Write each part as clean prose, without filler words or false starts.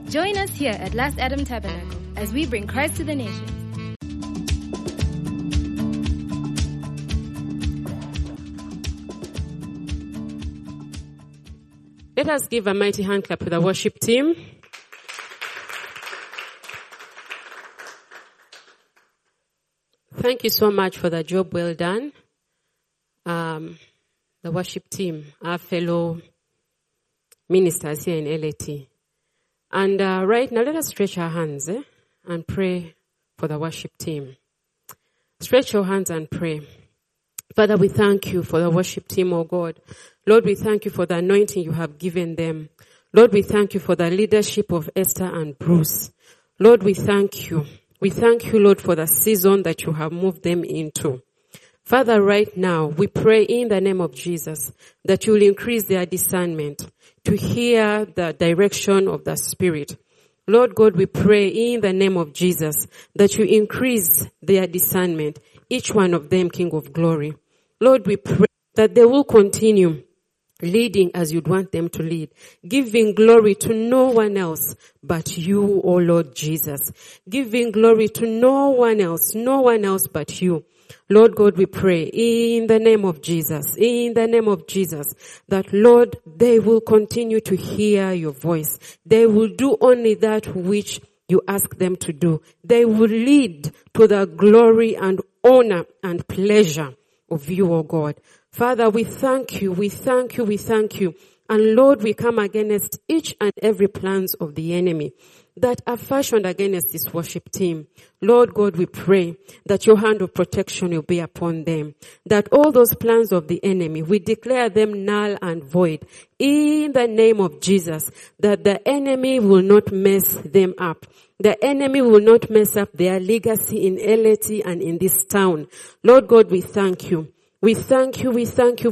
Join us here at Last Adam Tabernacle as we bring Christ to the nations. Let us give a mighty hand clap to the worship team. Thank you so much for the job well done. The worship team, our fellow ministers here in LAT. And right now, let us stretch our hands and pray for the worship team. Stretch your hands and pray. Father, we thank you for the worship team, oh God. Lord, we thank you for the anointing you have given them. Lord, we thank you for the leadership of Esther and Bruce. Lord, we thank you. We thank you, Lord, for the season that you have moved them into. Father, right now, we pray in the name of Jesus that you will increase their discernment to hear the direction of the Spirit. Lord God, we pray in the name of Jesus that you increase their discernment, each one of them, King of Glory. Lord, we pray that they will continue leading as you'd want them to lead, giving glory to no one else but you, O Lord Jesus. Giving glory to no one else but you. Lord God, we pray in the name of Jesus, that Lord, they will continue to hear your voice. They will do only that which you ask them to do. They will lead to the glory and honor and pleasure of you, O God. Father, we thank you. And Lord, we come against each and every plans of the enemy that are fashioned against this worship team. Lord God, we pray that your hand of protection will be upon them. That all those plans of the enemy, we declare them null and void. In the name of Jesus, that the enemy will not mess them up. The enemy will not mess up their legacy in LAT and in this town. Lord God, we thank you. We thank you, Lord.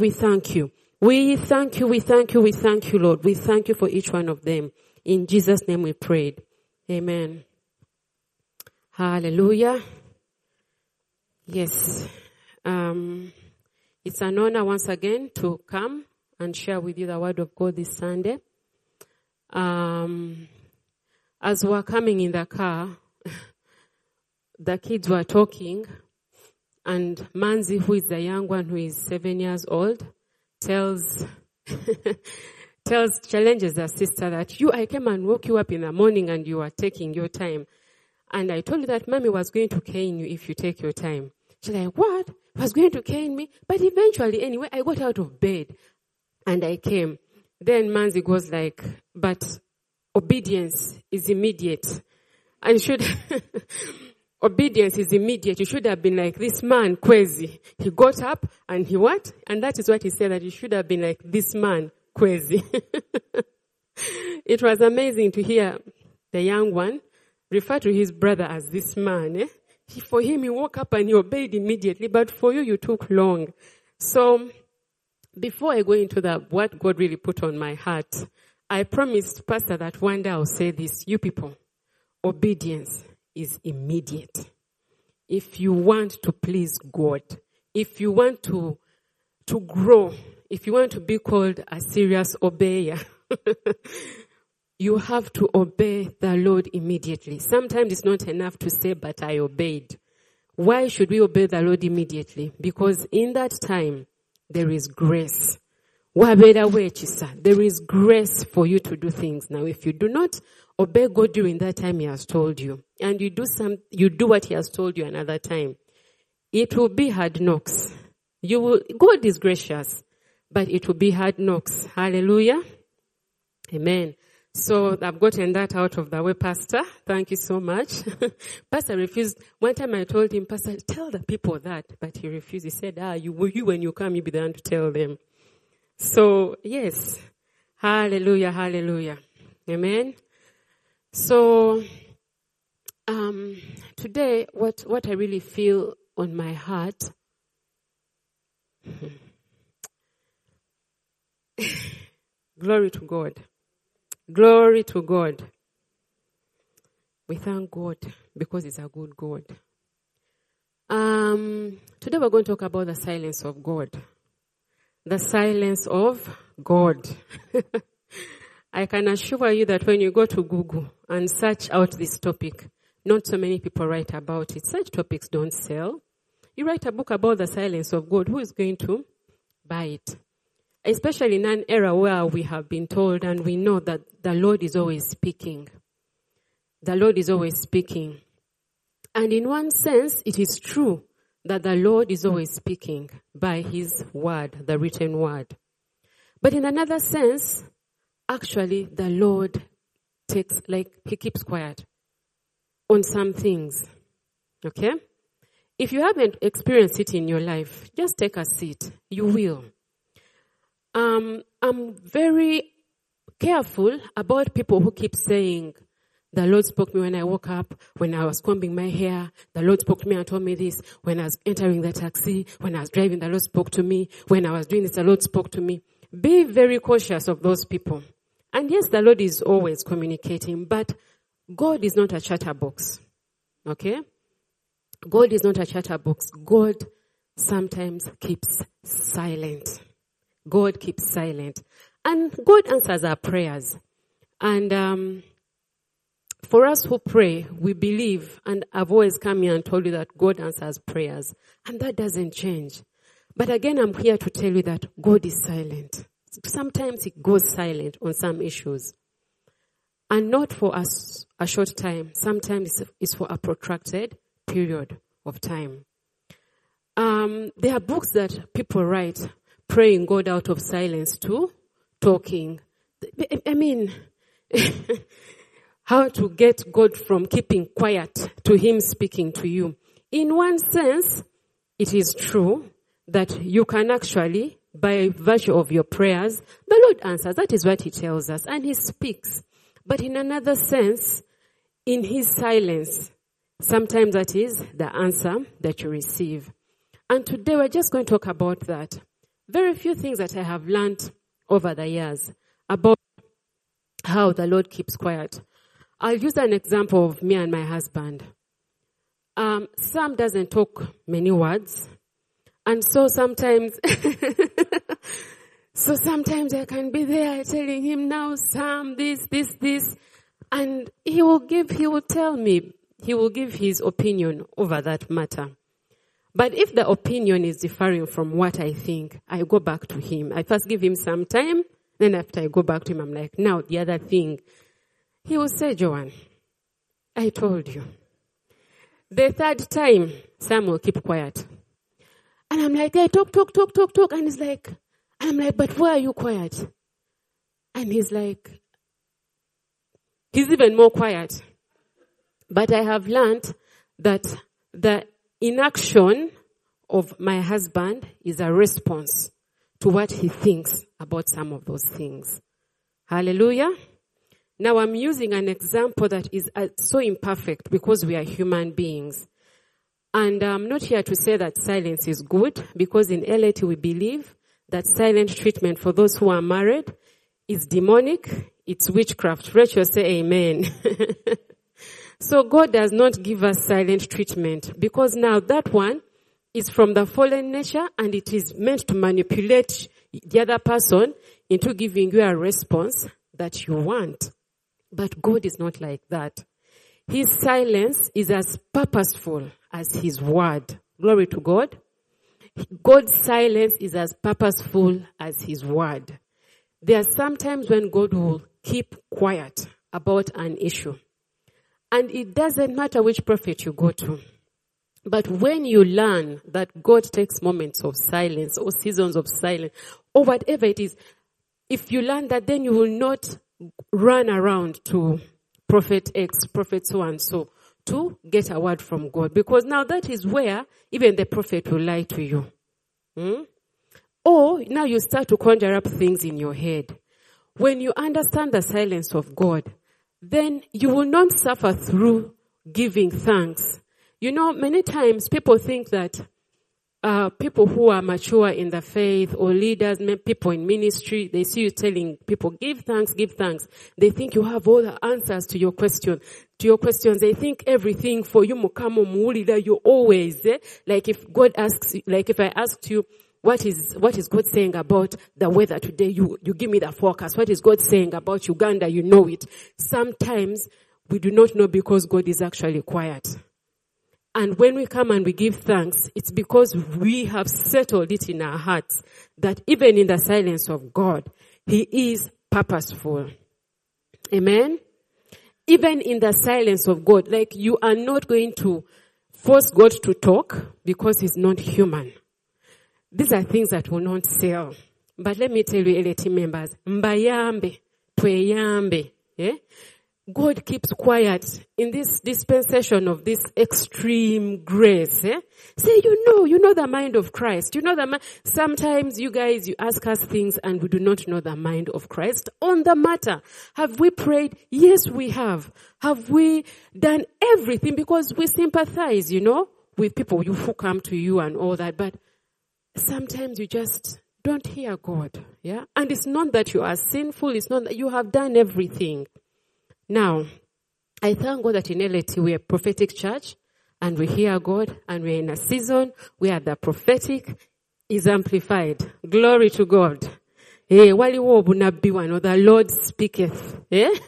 We thank you for each one of them. In Jesus' name we prayed. Amen. Hallelujah. Yes. It's an honor once again to come and share with you the word of God this Sunday. As we're coming in the car, the kids were talking, and Manzi, who is the young one who is 7 years old, challenges her sister that I came and woke you up in the morning and you are taking your time. And I told you that Mommy was going to cane you if you take your time. She's like, what? Was going to cane me? But eventually, anyway, I got out of bed and I came. Then Manzi goes like, but obedience is immediate. And obedience is immediate. You should have been like this man, Kwezi. He got up and he what? And that is what he said, that you should have been like this man, Kwezi. It was amazing to hear the young one refer to his brother as this man. For him, he woke up and he obeyed immediately, but for you, you took long. So, before I go into what God really put on my heart, I promised Pastor that one day I'll say this. You people, obedience is immediate. If you want to please God, if you want to grow, if you want to be called a serious obeyer, you have to obey the Lord immediately. Sometimes it's not enough to say, but I obeyed. Why should we obey the Lord immediately? Because in that time, there is grace. There is grace for you to do things. Now, if you do not obey God during that time He has told you, and you do what He has told you another time, it will be hard knocks. God is gracious, but it will be hard knocks. Hallelujah. Amen. So I've gotten that out of the way, Pastor. Thank you so much. Pastor refused. One time I told him, Pastor, tell the people that, but he refused. He said, you when you come, you be the one to tell them. So, yes. Hallelujah, hallelujah. Amen. So, today, what I really feel on my heart, glory to God. Glory to God. We thank God because He's a good God. Today we're going to talk about the silence of God. The silence of God. I can assure you that when you go to Google and search out this topic, not so many people write about it. Such topics don't sell. You write a book about the silence of God, who is going to buy it? Especially in an era where we have been told and we know that the Lord is always speaking. The Lord is always speaking. And in one sense, it is true that the Lord is always speaking by his word, the written word. But in another sense, actually, the Lord he keeps quiet on some things. Okay? If you haven't experienced it in your life, just take a seat. You will. I'm very careful about people who keep saying, the Lord spoke to me when I woke up, when I was combing my hair. The Lord spoke to me and told me this. When I was entering the taxi, when I was driving, the Lord spoke to me. When I was doing this, the Lord spoke to me. Be very cautious of those people. And yes, the Lord is always communicating, but God is not a chatterbox. Okay? God is not a chatterbox. God sometimes keeps silent. God keeps silent. And God answers our prayers. And for us who pray, we believe, and I've always come here and told you that God answers prayers. And that doesn't change. But again, I'm here to tell you that God is silent. Sometimes he goes silent on some issues. And not for us a short time. Sometimes it's for a protracted period of time. There are books that people write, praying God out of silence to talking. I mean, how to get God from keeping quiet to him speaking to you. In one sense, it is true that you can actually, by virtue of your prayers, the Lord answers. That is what he tells us. And he speaks. But in another sense, in his silence, sometimes that is the answer that you receive. And today we're just going to talk about that. Very few things that I have learned over the years about how the Lord keeps quiet. I'll use an example of me and my husband. Sam doesn't talk many words. And so sometimes I can be there telling him now, Sam, this. And he will tell me, he will give his opinion over that matter. But if the opinion is differing from what I think, I go back to him. I first give him some time, then after I go back to him, I'm like, now the other thing. He will say, Joanne, I told you. The third time, Sam will keep quiet. And I'm like, hey, talk. And he's like, I'm like, but why are you quiet? And he's like, he's even more quiet. But I have learned that the inaction of my husband is a response to what he thinks about some of those things. Hallelujah. Now I'm using an example that is so imperfect because we are human beings. And I'm not here to say that silence is good, because in LAT we believe that silent treatment for those who are married is demonic, it's witchcraft. Rachel, say amen. So God does not give us silent treatment, because now that one is from the fallen nature and it is meant to manipulate the other person into giving you a response that you want. But God is not like that. His silence is as purposeful as his word. Glory to God. God's silence is as purposeful as his word. There are some times when God will keep quiet about an issue. And it doesn't matter which prophet you go to. But when you learn that God takes moments of silence or seasons of silence or whatever it is, if you learn that, then you will not run around to Prophet X, Prophet so and so to get a word from God. Because now that is where even the prophet will lie to you. Or now you start to conjure up things in your head. When you understand the silence of God, then you will not suffer through giving thanks. You know, many times people think that people who are mature in the faith or leaders, people in ministry, they see you telling people, give thanks. They think you have all the answers to your questions. They think everything for you, mukamo muulira, you always, like if God asks, like if I asked you, what is God saying about the weather today? You give me the forecast. What is God saying about Uganda? You know it. Sometimes we do not know because God is actually quiet. And when we come and we give thanks, it's because we have settled it in our hearts that even in the silence of God, He is purposeful. Amen? Even in the silence of God, like you are not going to force God to talk because He's not human. These are things that will not sell. But let me tell you, LT members, mbayambe, tweyambe, yeah? God keeps quiet in this dispensation of this extreme grace. Eh? Say, you know the mind of Christ. You know sometimes you guys, you ask us things and we do not know the mind of Christ on the matter. Have we prayed? Yes, we have. Have we done everything? Because we sympathize, with people who come to you and all that. But sometimes you just don't hear God. Yeah. And it's not that you are sinful. It's not that you have done everything. Now, I thank God that in LAT we are a prophetic church and we hear God and we're in a season where the prophetic is amplified. Glory to God. The Lord speaketh.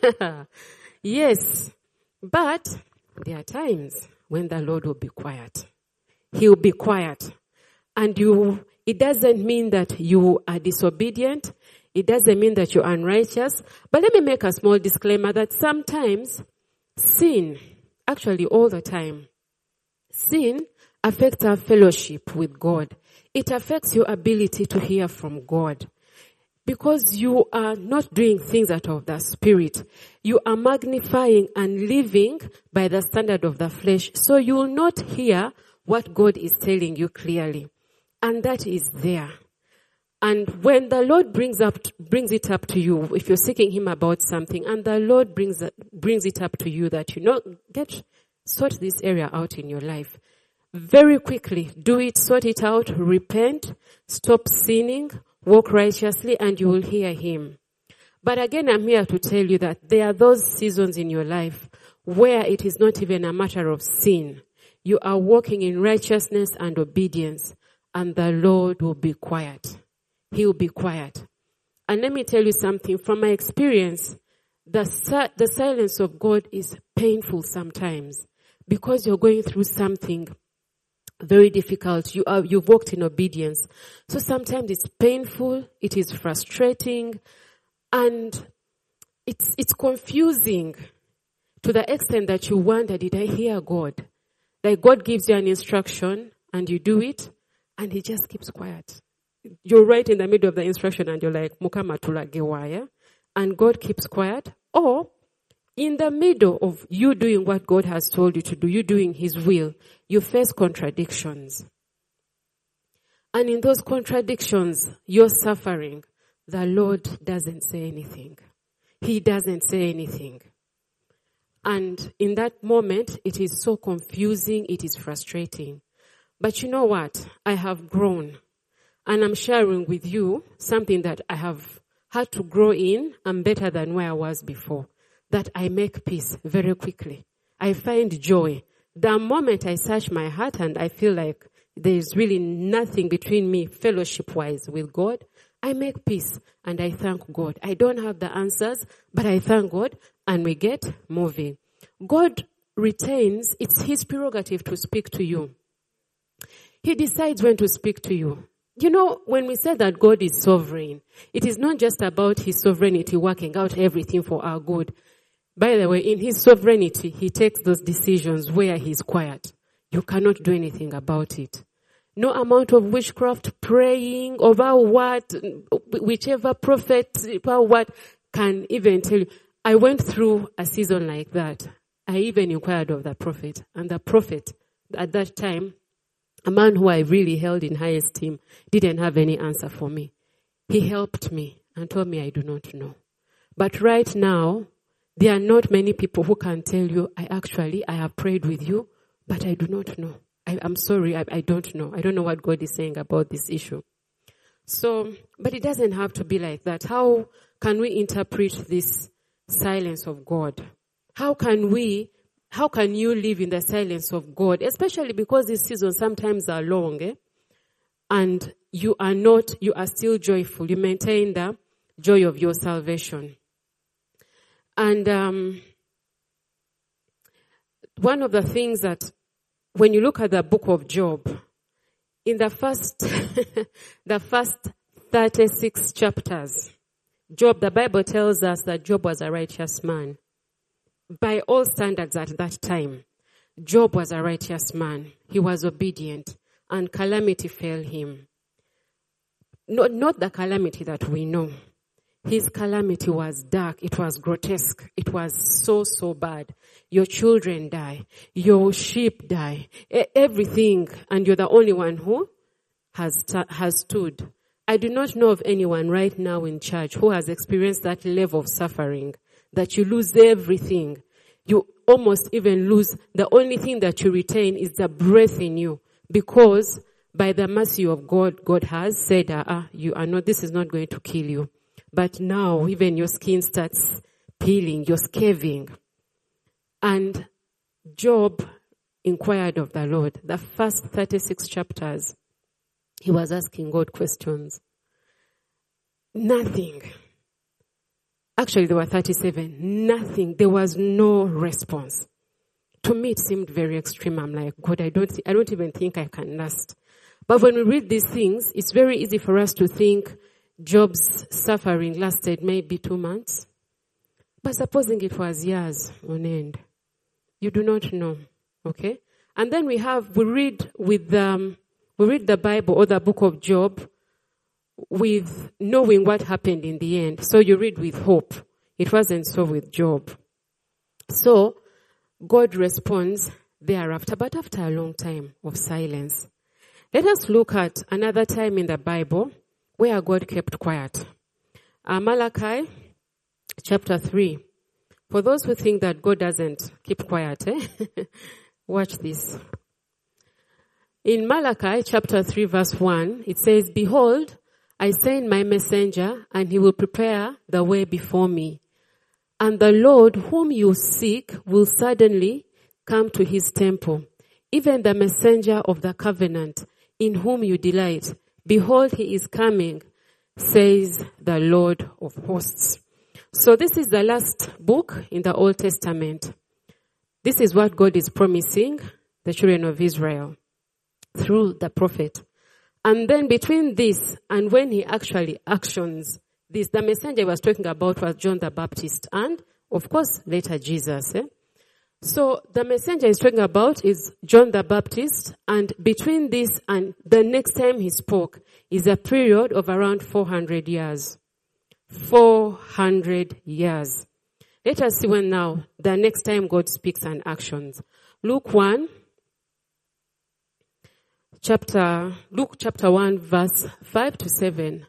Yes. But there are times when the Lord will be quiet. He will be quiet. And it doesn't mean that you are disobedient. It doesn't mean that you're unrighteous. But let me make a small disclaimer that sometimes sin, actually all the time, sin affects our fellowship with God. It affects your ability to hear from God. Because you are not doing things out of the Spirit. You are magnifying and living by the standard of the flesh. So you will not hear what God is telling you clearly. And that is there. And when the Lord brings it up to you, if you're seeking Him about something, and the Lord brings it up to you that sort this area out in your life. Very quickly, do it, sort it out, repent, stop sinning, walk righteously, and you will hear Him. But again, I'm here to tell you that there are those seasons in your life where it is not even a matter of sin. You are walking in righteousness and obedience, and the Lord will be quiet. He will be quiet. And let me tell you something. From my experience, the silence of God is painful sometimes because you're going through something very difficult. You've walked in obedience. So sometimes it's painful, it is frustrating, and it's confusing to the extent that you wonder, did I hear God? Like God gives you an instruction and you do it and He just keeps quiet. You're right in the middle of the instruction and you're like, Mukama tulagewaya, and God keeps quiet. Or in the middle of you doing what God has told you to do, you doing His will, you face contradictions. And in those contradictions, you're suffering. The Lord doesn't say anything. He doesn't say anything. And in that moment, it is so confusing, it is frustrating. But you know what? I have grown. And I'm sharing with you something that I have had to grow in. I'm better than where I was before. That I make peace very quickly. I find joy. The moment I search my heart and I feel like there's really nothing between me fellowship-wise with God, I make peace and I thank God. I don't have the answers, but I thank God and we get moving. God retains, it's His prerogative to speak to you. He decides when to speak to you. When we say that God is sovereign, it is not just about His sovereignty working out everything for our good. By the way, in His sovereignty, He takes those decisions where He's quiet. You cannot do anything about it. No amount of witchcraft, praying over whichever prophet, about what can even tell you. I went through a season like that. I even inquired of the prophet. And the prophet, at that time, a man who I really held in high esteem, didn't have any answer for me. He helped me and told me I do not know. But right now, there are not many people who can tell you, I have prayed with you, but I do not know. I'm sorry, I don't know. I don't know what God is saying about this issue. So, but it doesn't have to be like that. How can we interpret this silence of God? How can you live in the silence of God? Especially because these seasons sometimes are long, And you are still joyful. You maintain the joy of your salvation. And one of the things that, when you look at the book of Job, in the first 36 chapters, Job, the Bible tells us that Job was a righteous man. By all standards at that time, Job was a righteous man. He was obedient, and calamity fell him. Not the calamity that we know. His calamity was dark. It was grotesque. It was so bad. Your children die. Your sheep die. Everything. And you're the only one who has stood. I do not know of anyone right now in church who has experienced that level of suffering, that you lose everything. You almost even lose, the only thing that you retain is the breath in you, because by the mercy of God, God has said, you are not, this is not going to kill you. But now even your skin starts peeling, you're scaving. And Job inquired of the Lord. The first 36 chapters, he was asking God questions. Nothing. Actually, there were 37. Nothing. There was no response. To me, it seemed very extreme. I'm like, God, I don't even think I can last. But when we read these things, it's very easy for us to think Job's suffering lasted maybe 2 months. But supposing it was years on end, you do not know. Okay? And then we read the Bible or the book of Job with knowing what happened in the end. So you read with hope. It wasn't so with Job. So God responds thereafter, but after a long time of silence. Let us look at another time in the Bible where God kept quiet. Malachi chapter 3. For those who think that God doesn't keep quiet, watch this. In Malachi chapter 3 verse 1, it says, Behold, I send my messenger, and he will prepare the way before me. And the Lord whom you seek will suddenly come to his temple. Even the messenger of the covenant, in whom you delight. Behold, he is coming, says the Lord of hosts. So this is the last book in the Old Testament. This is what God is promising the children of Israel through the prophet. And then between this and when he actually actions this, the messenger he was talking about was John the Baptist and, of course, later Jesus. So the messenger he's talking about is John the Baptist, and between this and the next time he spoke is a period of around 400 years. 400 years. Let us see when now, the next time God speaks and actions. Luke chapter 1 verse 5 to 7.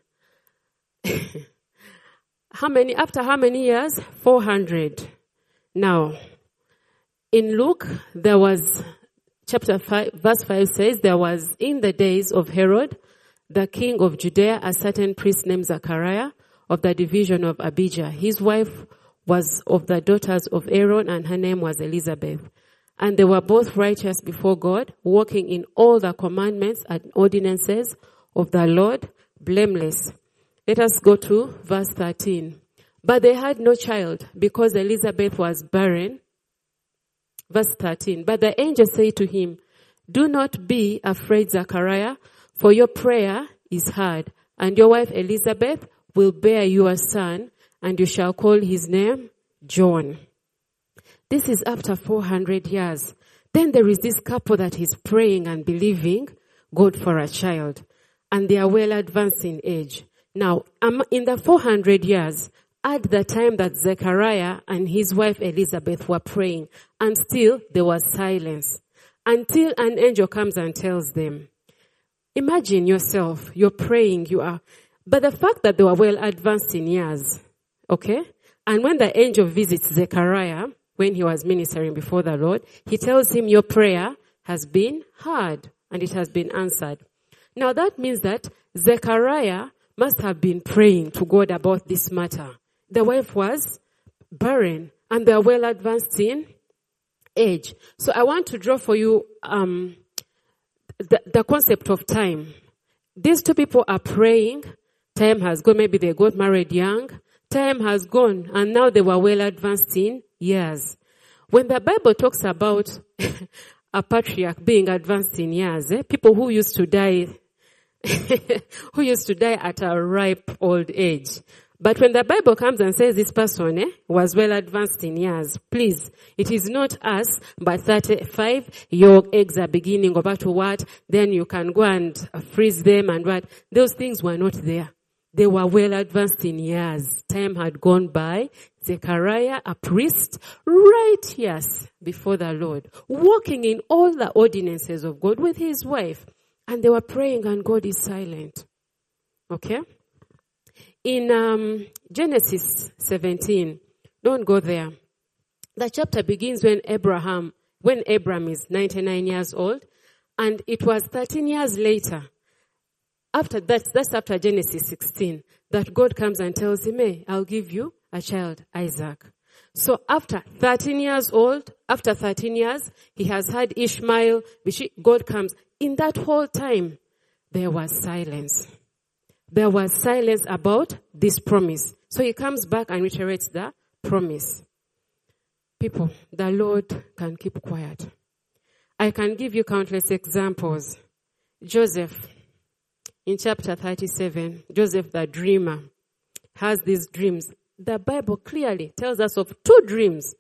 After how many years? 400. Now, in Luke, there was, chapter 5, verse 5 says, there was in the days of Herod, the king of Judea, a certain priest named Zechariah of the division of Abijah. His wife was of the daughters of Aaron, and her name was Elizabeth. And they were both righteous before God, walking in all the commandments and ordinances of the Lord, blameless. Let us go to verse 13. But they had no child, because Elizabeth was barren. Verse 13. But the angel said to him, Do not be afraid, Zechariah, for your prayer is heard, and your wife Elizabeth will bear you a son, and you shall call his name John. This is after 400 years. Then there is this couple that is praying and believing God for a child, and they are well advanced in age. Now, in the 400 years, at the time that Zechariah and his wife Elizabeth were praying, and still there was silence, until an angel comes and tells them. Imagine yourself, you're praying, but the fact that they were well advanced in years, okay? And when the angel visits Zechariah, when he was ministering before the Lord, he tells him, your prayer has been heard and it has been answered. Now that means that Zechariah must have been praying to God about this matter. The wife was barren and they are well advanced in age. So I want to draw for you the concept of time. These two people are praying. Time has gone. Maybe they got married young. Time has gone, and now they were well advanced in years. When the Bible talks about a patriarch being advanced in years, people who used to die, who used to die at a ripe old age. But when the Bible comes and says this person was well advanced in years, please, it is not us, but 35, your eggs are beginning over to what? Then you can go and freeze them and what? Those things were not there. They were well advanced in years. Time had gone by. Zechariah, a priest, righteous before the Lord, walking in all the ordinances of God with his wife. And they were praying and God is silent. Okay? In Genesis 17, don't go there. The chapter begins when Abram is 99 years old, and it was 13 years later, after that's after Genesis 16, that God comes and tells him, hey, I'll give you a child, Isaac. So after 13 years old, after 13 years, he has had Ishmael, God comes. In that whole time, there was silence. There was silence about this promise. So he comes back and reiterates the promise. People, the Lord can keep quiet. I can give you countless examples. Joseph, in chapter 37, Joseph the dreamer has these dreams. The Bible clearly tells us of 2 dreams,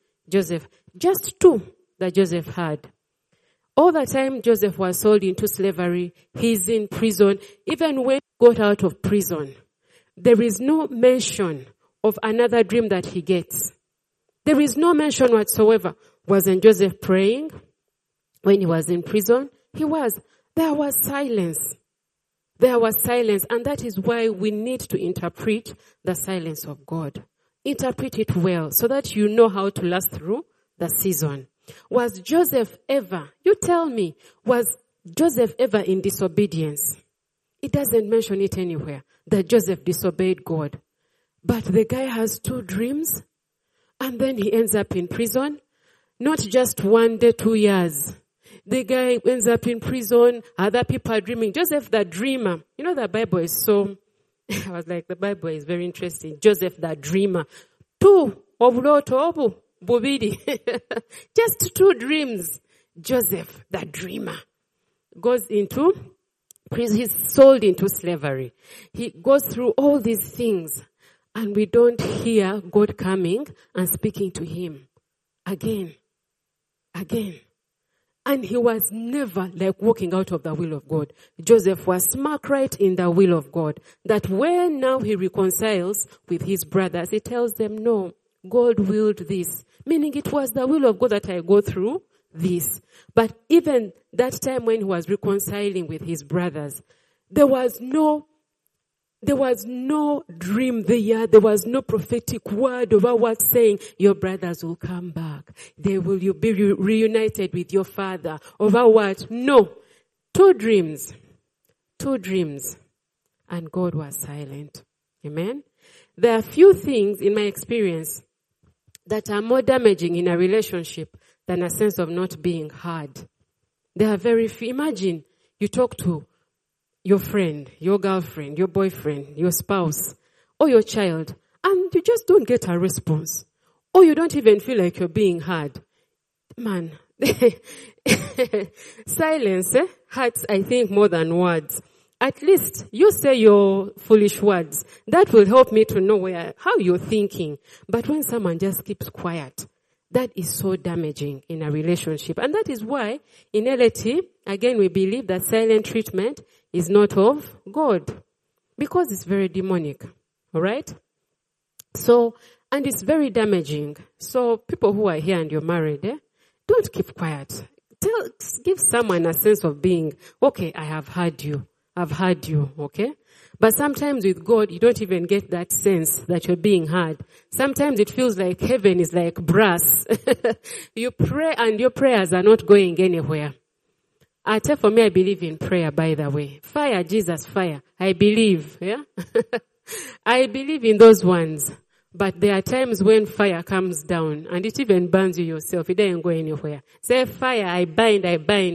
just 2 that Joseph had. All the time Joseph was sold into slavery, he's in prison. Even when he got out of prison, there is no mention of another dream that he gets. There is no mention whatsoever. Wasn't Joseph praying when he was in prison? He was. There was silence. There was silence, and that is why we need to interpret the silence of God. Interpret it well so that you know how to last through the season. Was Joseph ever, you tell me, was Joseph ever in disobedience? It doesn't mention it anywhere that Joseph disobeyed God. But the guy has 2 dreams, and then he ends up in prison. Not just 1 day, 2 years. The guy ends up in prison. Other people are dreaming. Joseph the dreamer. You know, the Bible is so, I was like, the Bible is very interesting. Joseph the dreamer. 2 obuloto bubiri. Just 2 dreams. Joseph the dreamer goes into prison. He's sold into slavery. He goes through all these things, and we don't hear God coming and speaking to him again. And he was never like walking out of the will of God. Joseph was smack right in the will of God. That when now he reconciles with his brothers, he tells them, no, God willed this. Meaning it was the will of God that I go through this. But even that time when he was reconciling with his brothers, there was no dream there. There was no prophetic word over what saying your brothers will come back. You'll be reunited with your father. Over what? No. 2 dreams. And God was silent. Amen. There are few things in my experience that are more damaging in a relationship than a sense of not being heard. There are very few. Imagine you talk to your friend, your girlfriend, your boyfriend, your spouse, or your child, and you just don't get a response. Or you don't even feel like you're being heard. Man, silence hurts, I think, more than words. At least you say your foolish words. That will help me to know how you're thinking. But when someone just keeps quiet, that is so damaging in a relationship. And that is why in LAT, again, we believe that silent treatment is not of God. Because it's very demonic. All right? So, and it's very damaging. So people who are here and you're married, don't keep quiet. Give someone a sense of being, okay, I have heard you. I've heard you, okay? But sometimes with God, you don't even get that sense that you're being heard. Sometimes it feels like heaven is like brass. You pray and your prayers are not going anywhere. For me, I believe in prayer, by the way. Fire, Jesus, fire. I believe, yeah? I believe in those ones. But there are times when fire comes down and it even burns you yourself. It doesn't go anywhere. Say fire, I bind.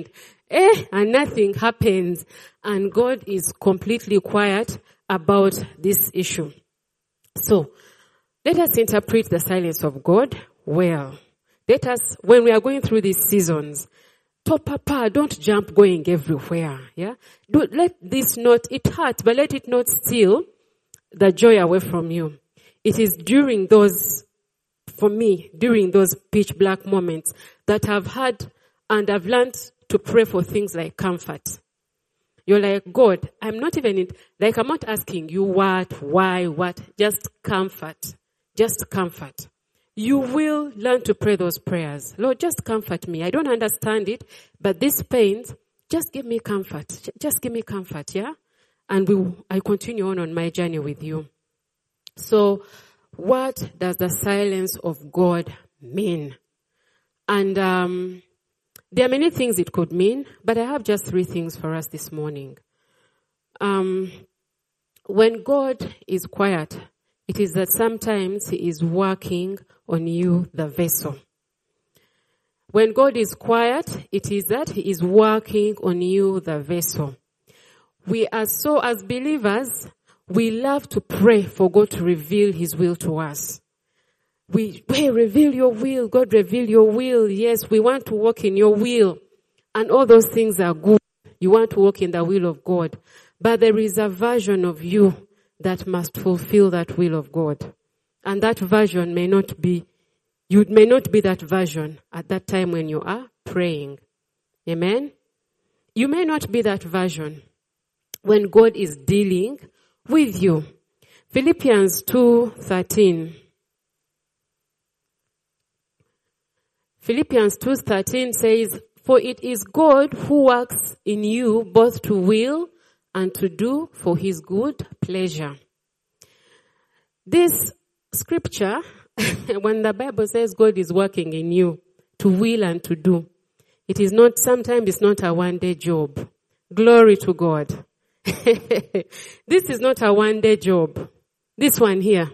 And nothing happens. And God is completely quiet about this issue. So, let us interpret the silence of God well. Let us, when we are going through these seasons, papa, don't jump going everywhere. Yeah? Let this not, it hurts, but let it not steal the joy away from you. It is during those, for me, during those pitch black moments that I've had and I've learned to pray for things like comfort. You're like, God, I'm not asking you what, why, what, just comfort. Just comfort. You will learn to pray those prayers. Lord, just comfort me. I don't understand it, but this pain, just give me comfort. Just give me comfort, yeah? And I continue on my journey with you. So, what does the silence of God mean? And there are many things it could mean, but I have just 3 things for us this morning. When God is quiet, it is that sometimes He is working on you, the vessel. When God is quiet, it is that He is working on you, the vessel. We are so, as believers, we love to pray for God to reveal His will to us. We reveal your will, God reveal your will. Yes, we want to walk in your will. And all those things are good. You want to walk in the will of God. But there is a version of you that must fulfill that will of God. And that version may not be that version at that time when you are praying. Amen? You may not be that version when God is dealing with you. Philippians 2:13. Philippians 2:13 says, "For it is God who works in you both to will and to do for His good pleasure." This scripture, when the Bible says God is working in you to will and to do, sometimes it's not a one-day job. Glory to God. This is not a one-day job. This one here.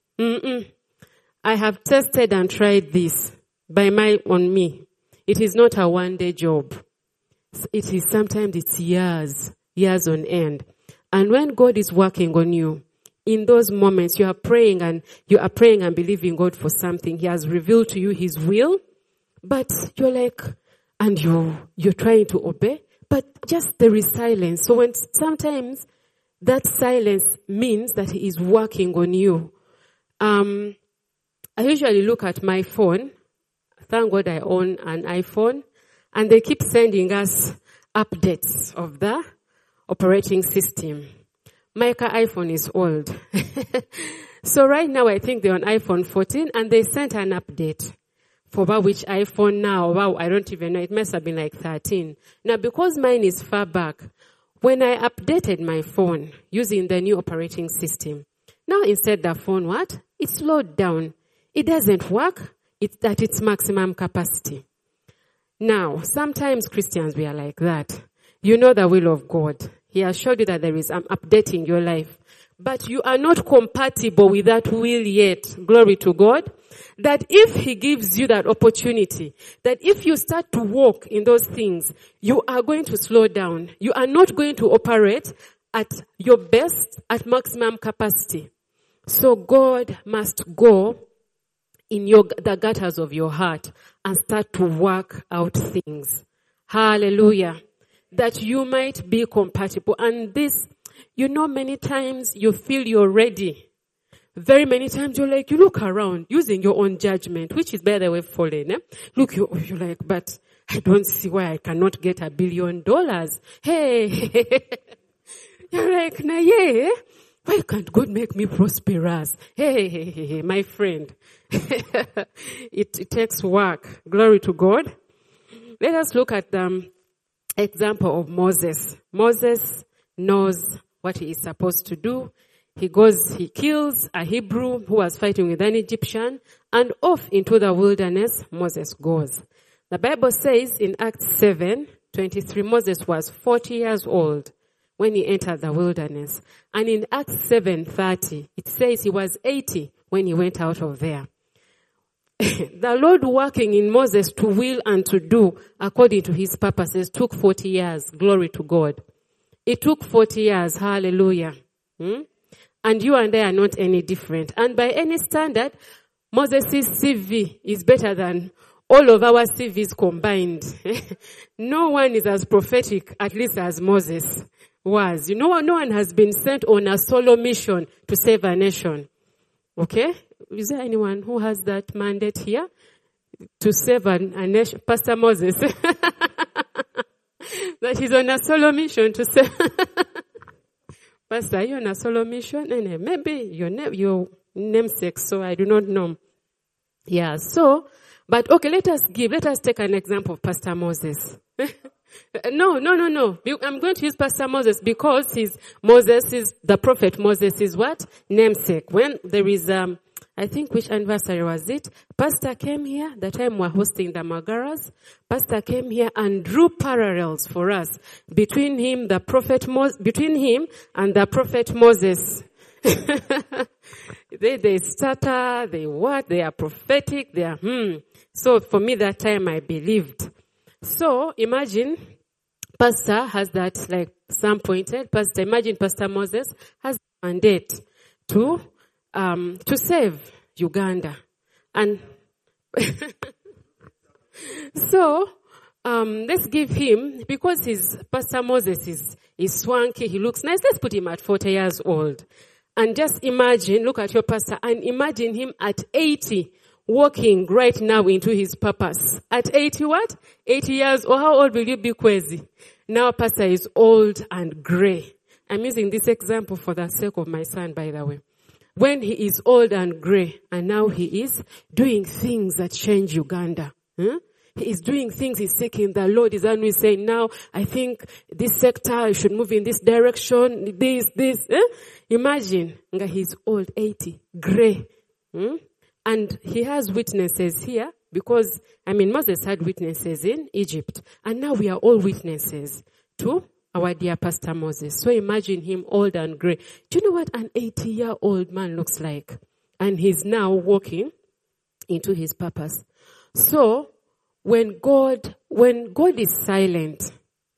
I have tested and tried this on me. It is not a one-day job. Sometimes it's years on end. And when God is working on you, in those moments you are praying and believing God for something. He has revealed to you His will, but you're like, and you're trying to obey, but just there is silence. So sometimes that silence means that He is working on you. I usually look at my phone. Thank God I own an iPhone, and they keep sending us updates of the operating system. My iPhone is old. So right now I think they're on iPhone 14, and they sent an update for about which iPhone now. Wow, I don't even know. It must have been like 13. Now, because mine is far back, when I updated my phone using the new operating system, now instead the phone, it slowed down. It doesn't work. It's at its maximum capacity. Now, sometimes Christians, we are like that. You know the will of God. He has showed you that I'm updating your life. But you are not compatible with that will yet. Glory to God. That if He gives you that opportunity, that if you start to walk in those things, you are going to slow down. You are not going to operate at your best, at maximum capacity. So God must go in the gutters of your heart and start to work out things. Hallelujah. That you might be compatible. And this, many times you feel you're ready. Very many times you look around using your own judgment, which is by the way fallen. Look, you're like, but I don't see why I cannot get $1 billion. Hey, you're like, nah, yeah. Why can't God make me prosperous? Hey, my friend. It takes work. Glory to God. Let us look at the example of Moses. Moses knows what he is supposed to do. He kills a Hebrew who was fighting with an Egyptian, and off into the wilderness Moses goes. The Bible says in Acts 7:23, Moses was 40 years old when he entered the wilderness. And in Acts 7:30, it says he was 80 when he went out of there. the Lord working in Moses to will and to do according to his purposes took 40 years. Glory to God. It took 40 years. Hallelujah. And you and I are not any different. And by any standard, Moses' CV is better than all of our CVs combined. No one is as prophetic, at least as Moses was. No one has been sent on a solo mission to save a nation. Okay? Is there anyone who has that mandate here? To save a nation? Pastor Moses. That he's on a solo mission to save. Pastor, are you on a solo mission? Maybe your namesake, so I do not know. Yeah, so, but okay, let us take an example of Pastor Moses. No. I'm going to use Pastor Moses because the prophet Moses is what? Namesake. When there is, I think which anniversary was it? Pastor came here, the time we're hosting the Magaras. Pastor came here and drew parallels for us between him and the prophet Moses. They stutter, they are prophetic, So for me that time I believed. So imagine Pastor has that, like Sam pointed, imagine Pastor Moses has a mandate to save Uganda. And so let's give him, because Pastor Moses is swanky, he looks nice, let's put him at 40 years old. And just imagine, look at your pastor, and imagine him at 80, walking right now into his purpose. At 80 what? 80 years, or how old will you be, Kwezi? Now pastor is old and gray. I'm using this example for the sake of my son, by the way. When he is old and gray, and now he is doing things that change Uganda. He is doing things, he's taking the Lord, is only saying, now, I think this sector should move in this direction, this. Imagine, he's old, 80, gray. And he has witnesses here, because, Moses had witnesses in Egypt. And now we are all witnesses to our dear Pastor Moses. So imagine him old and gray. Do you know what an 80-year-old man looks like? And he's now walking into his purpose. So, when God is silent,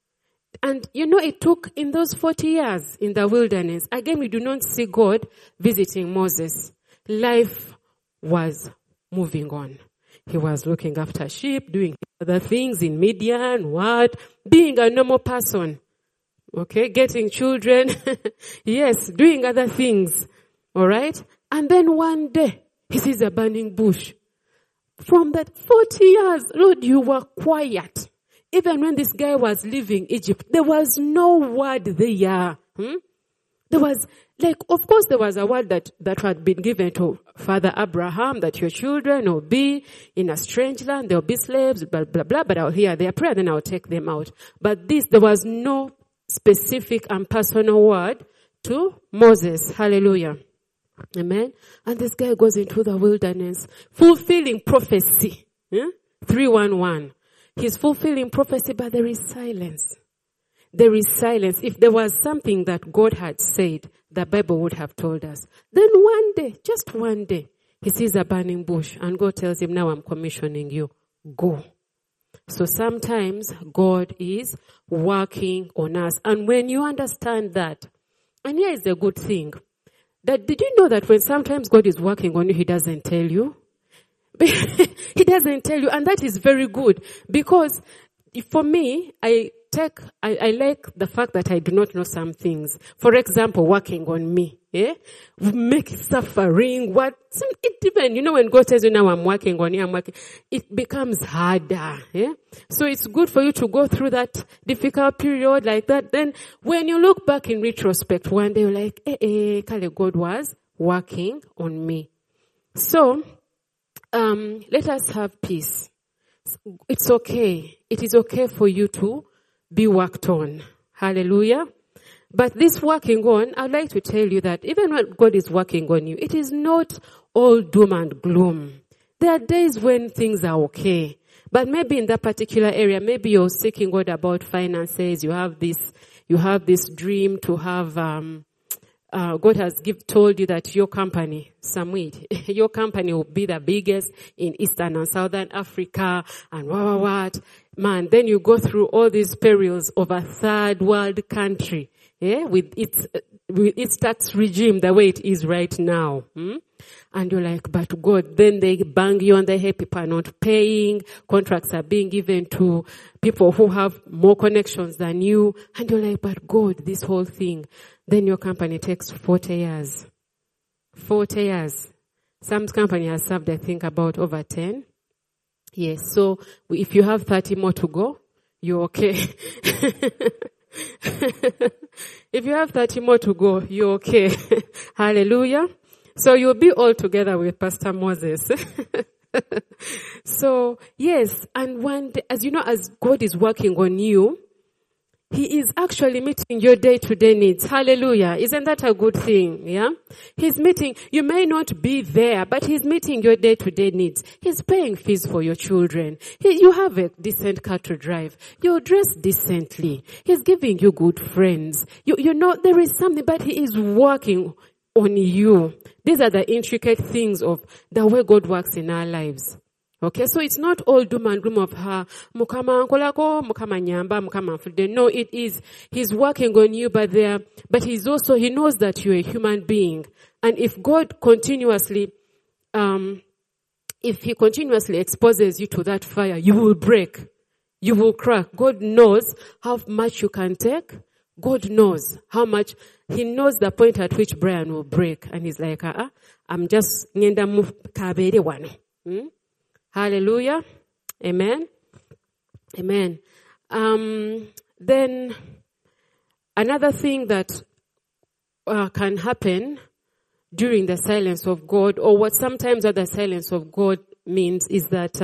and it took in those 40 years in the wilderness, again we do not see God visiting Moses. Life was moving on. He was looking after sheep, doing other things in Midian, being a normal person. Okay, getting children. Yes, doing other things. Alright? And then one day, he sees a burning bush. From that 40 years, Lord, you were quiet. Even when this guy was leaving Egypt, there was no word there. There was, of course there was a word that had been given to Father Abraham, that your children will be in a strange land, they'll be slaves, blah, blah, blah, but I'll hear their prayer, then I'll take them out. But there was no specific and personal word to Moses. Hallelujah. Amen. And this guy goes into the wilderness, fulfilling prophecy. 3:11. He's fulfilling prophecy, but there is silence. There is silence. If there was something that God had said, the Bible would have told us. Then one day, just one day, he sees a burning bush, and God tells him, now I'm commissioning you. Go. So sometimes God is working on us. And when you understand that, and here is the good thing, that did you know that when sometimes God is working on you, he doesn't tell you? He doesn't tell you, and that is very good, because for me, I like the fact that I do not know some things. For example, working on me, make suffering, even, when God says, now I'm working on you, it becomes harder, So it's good for you to go through that difficult period like that. Then when you look back in retrospect, one day you're like, Kale, God was working on me. So, let us have peace. It's okay. It is okay for you to be worked on. Hallelujah. But this working on, I'd like to tell you that even when God is working on you, it is not all doom and gloom. There are days when things are okay. But maybe in that particular area, maybe you're seeking God about finances. You have this dream to have, God has told you that your company, Samweed, your company will be the biggest in Eastern and Southern Africa and what. Man, then you go through all these perils of a third world country, with its tax regime the way it is right now. And you're like, but God, then they bang you on the head, people are not paying, contracts are being given to people who have more connections than you, and you're like, but God, this whole thing. Then your company takes 40 years. 40 years. Some company has served, I think, about over 10. Yes, so if you have 30 more to go, you're okay. If you have 30 more to go, you're okay. Hallelujah. So you'll be all together with Pastor Moses. So, yes, and as you know, as God is working on you, He is actually meeting your day-to-day needs. Hallelujah. Isn't that a good thing? Yeah? He's meeting, you may not be there, but He's meeting your day-to-day needs. He's paying fees for your children. You have a decent car to drive. You're dressed decently. He's giving you good friends. You know, there is something, but He is working on you. These are the intricate things of the way God works in our lives. Okay, so it's not all doom and gloom of her. Mukama ankolako, mukama nyamba, mukama mfude. No, it is, He's working on you, but He knows that you're a human being. And if God continuously, if He continuously exposes you to that fire, you will break. You will crack. God knows how much you can take. God knows how much. He knows the point at which Brian will break. And He's like, I'm just ngenda mu kabere wano. Hallelujah. Amen. Amen. Then another thing that can happen during the silence of God, or what sometimes the silence of God means, is that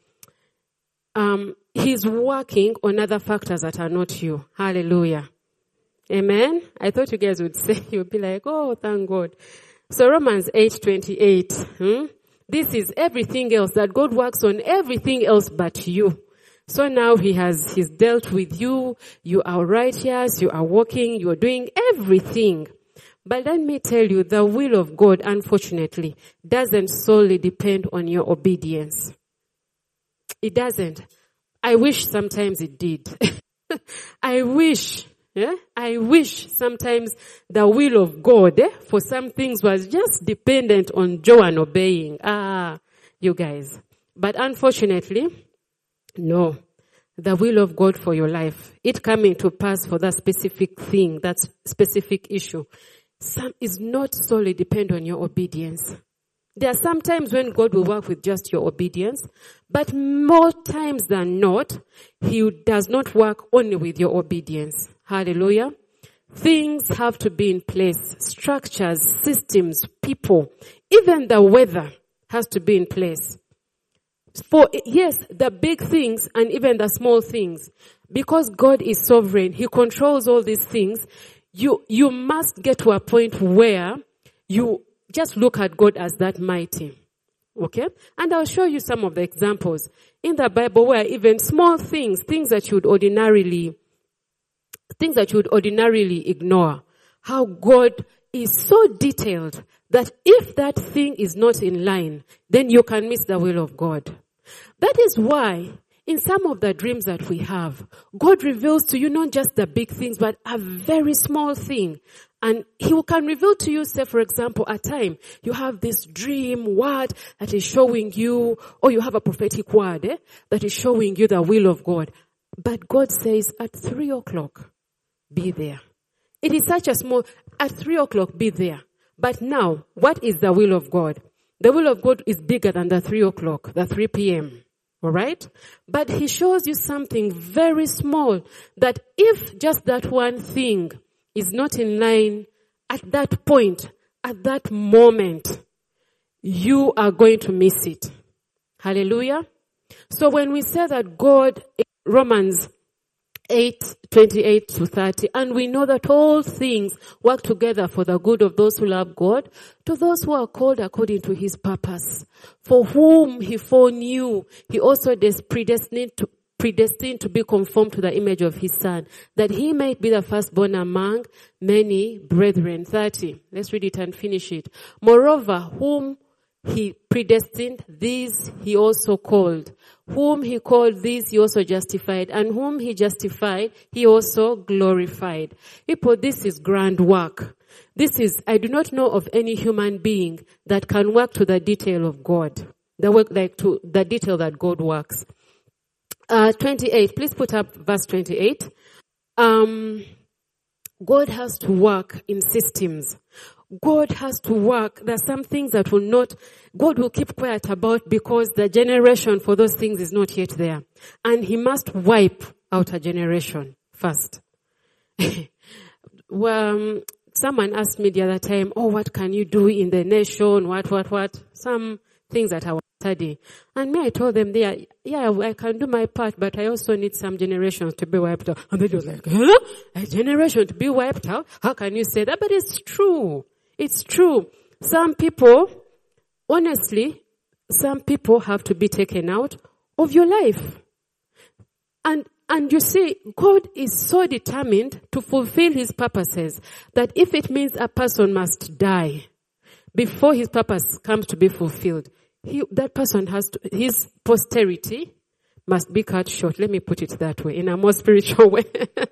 He's working on other factors that are not you. Hallelujah. Amen. I thought you guys would say, you'd be like, oh, thank God. So Romans 8:28. This is everything else, that God works on everything else but you. So now He's dealt with you. You are righteous. You are walking. You are doing everything. But let me tell you, the will of God, unfortunately, doesn't solely depend on your obedience. It doesn't. I wish sometimes it did. I wish sometimes the will of God for some things was just dependent on Joan obeying. You guys. But unfortunately, no. The will of God for your life, it coming to pass for that specific thing, that specific issue, is not solely dependent on your obedience. There are some times when God will work with just your obedience, but more times than not, He does not work only with your obedience. Hallelujah. Things have to be in place. Structures, systems, people, even the weather has to be in place. For, yes, the big things and even the small things. Because God is sovereign, He controls all these things. You must get to a point where you just look at God as that mighty. Okay? And I'll show you some of the examples in the Bible where even small things that you would ordinarily ignore, how God is so detailed that if that thing is not in line, then you can miss the will of God. That is why in some of the dreams that we have, God reveals to you not just the big things, but a very small thing. And He can reveal to you, say, for example, a time you have this dream word that is showing you, or you have a prophetic word that is showing you the will of God. But God says, at 3:00, be there. It is such a small, at 3:00, be there. But now, what is the will of God? The will of God is bigger than the 3:00, the 3 p.m. All right? But He shows you something very small that if just that one thing is not in line at that point, at that moment, you are going to miss it. Hallelujah. So when we say that God, Romans 8:28-30, and we know that all things work together for the good of those who love God, to those who are called according to His purpose, for whom He foreknew, He also predestined predestined to be conformed to the image of his son, that he might be the firstborn among many brethren. 30. Let's read it and finish it. Moreover, whom he predestined, these he also called. Whom he called, these he also justified. And whom he justified, he also glorified. People, this is grand work. I do not know of any human being that can work to the detail of God. To the detail that God works. 28, please put up verse 28. God has to work in systems. God has to work. There are some things that God will keep quiet about because the generation for those things is not yet there. And he must wipe out a generation first. Someone asked me the other time, what can you do in the nation? What? Some things that I was studying. And I told them, I can do my part, but I also need some generations to be wiped out. And they were like, a generation to be wiped out? How can you say that? But it's true. It's true. Some people have to be taken out of your life. And you see, God is so determined to fulfill his purposes that if it means a person must die before his purpose comes to be fulfilled, that person his posterity must be cut short. Let me put it that way, in a more spiritual way.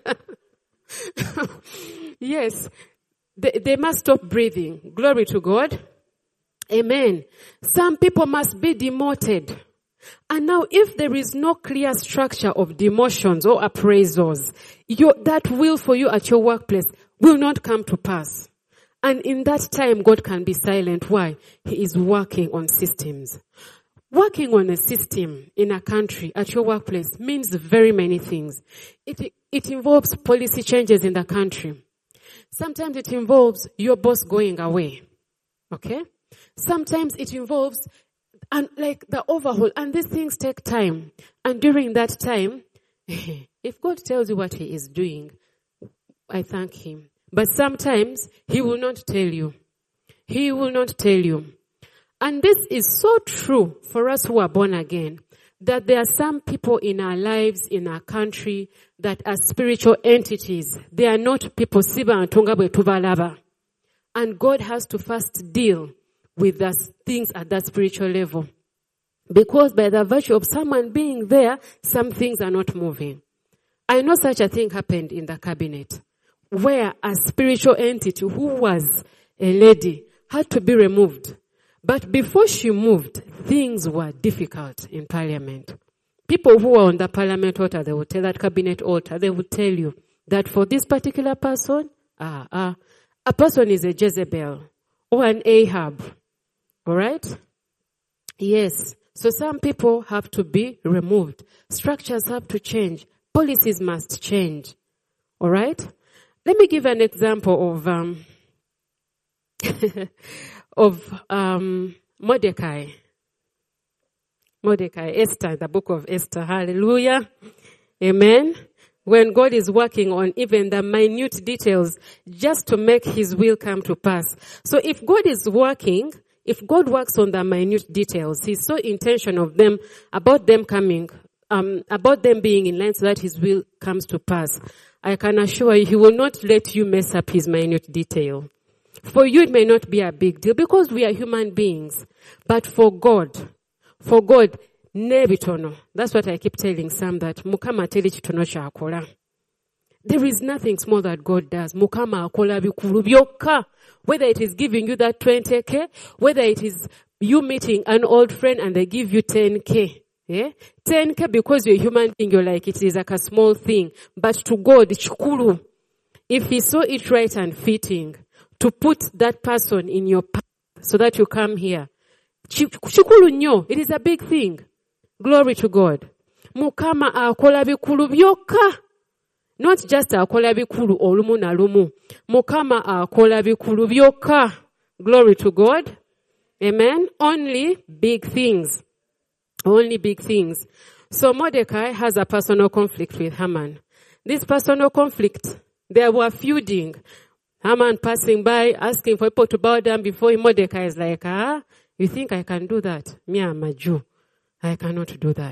Yes. They must stop breathing. Glory to God. Amen. Some people must be demoted. And now if there is no clear structure of demotions or appraisals, that will for you at your workplace will not come to pass. And in that time, God can be silent. Why? He is working on systems. Working on a system in a country at your workplace means very many things. It involves policy changes in the country. Sometimes it involves your boss going away. Okay? Sometimes it involves the overhaul. And these things take time. And during that time, if God tells you what he is doing, I thank him. But sometimes he will not tell you. He will not tell you. And this is so true for us who are born again, that there are some people in our lives, in our country, that are spiritual entities. They are not people. And God has to first deal with the things at that spiritual level. Because by the virtue of someone being there, some things are not moving. I know such a thing happened in the cabinet, where a spiritual entity who was a lady had to be removed. But before she moved, things were difficult in parliament. People who are on the parliament altar, they will tell that cabinet altar, they will tell you that for this particular person, a person is a Jezebel or an Ahab. Alright? Yes. So some people have to be removed. Structures have to change. Policies must change. Alright? Let me give an example of Mordecai. Esther, the book of Esther. Hallelujah. Amen. When God is working on even the minute details just to make his will come to pass. So if God works on the minute details, he's so intentional about them being in line so that his will comes to pass. I can assure you, he will not let you mess up his minute detail. For you, it may not be a big deal because we are human beings. But for God, nebitono. That's what I keep telling Sam, that Mukama teli chitono cha akola. There is nothing small that God does. Mukama akola bikulu byokka. Whether it is giving you that 20K, whether it is you meeting an old friend and they give you 10K. Yeah? 10K because you're a human being, you're like, it is like a small thing. But to God, chukuru. If he saw it right and fitting to put that person in your path so that you come here, chukuru nyo, it is a big thing. Glory to God. Mukama akola bikulu byokka. Not just akola bikulu olumu na lumu. Mukama akola bikulu byokka. Glory to God. Amen. Only big things. Only big things. So Mordecai has a personal conflict with Haman. This personal conflict, they were feuding. Haman passing by, asking for people to bow down before him. Mordecai is like, you think I can do that? Me, I'm a Jew. I cannot do that.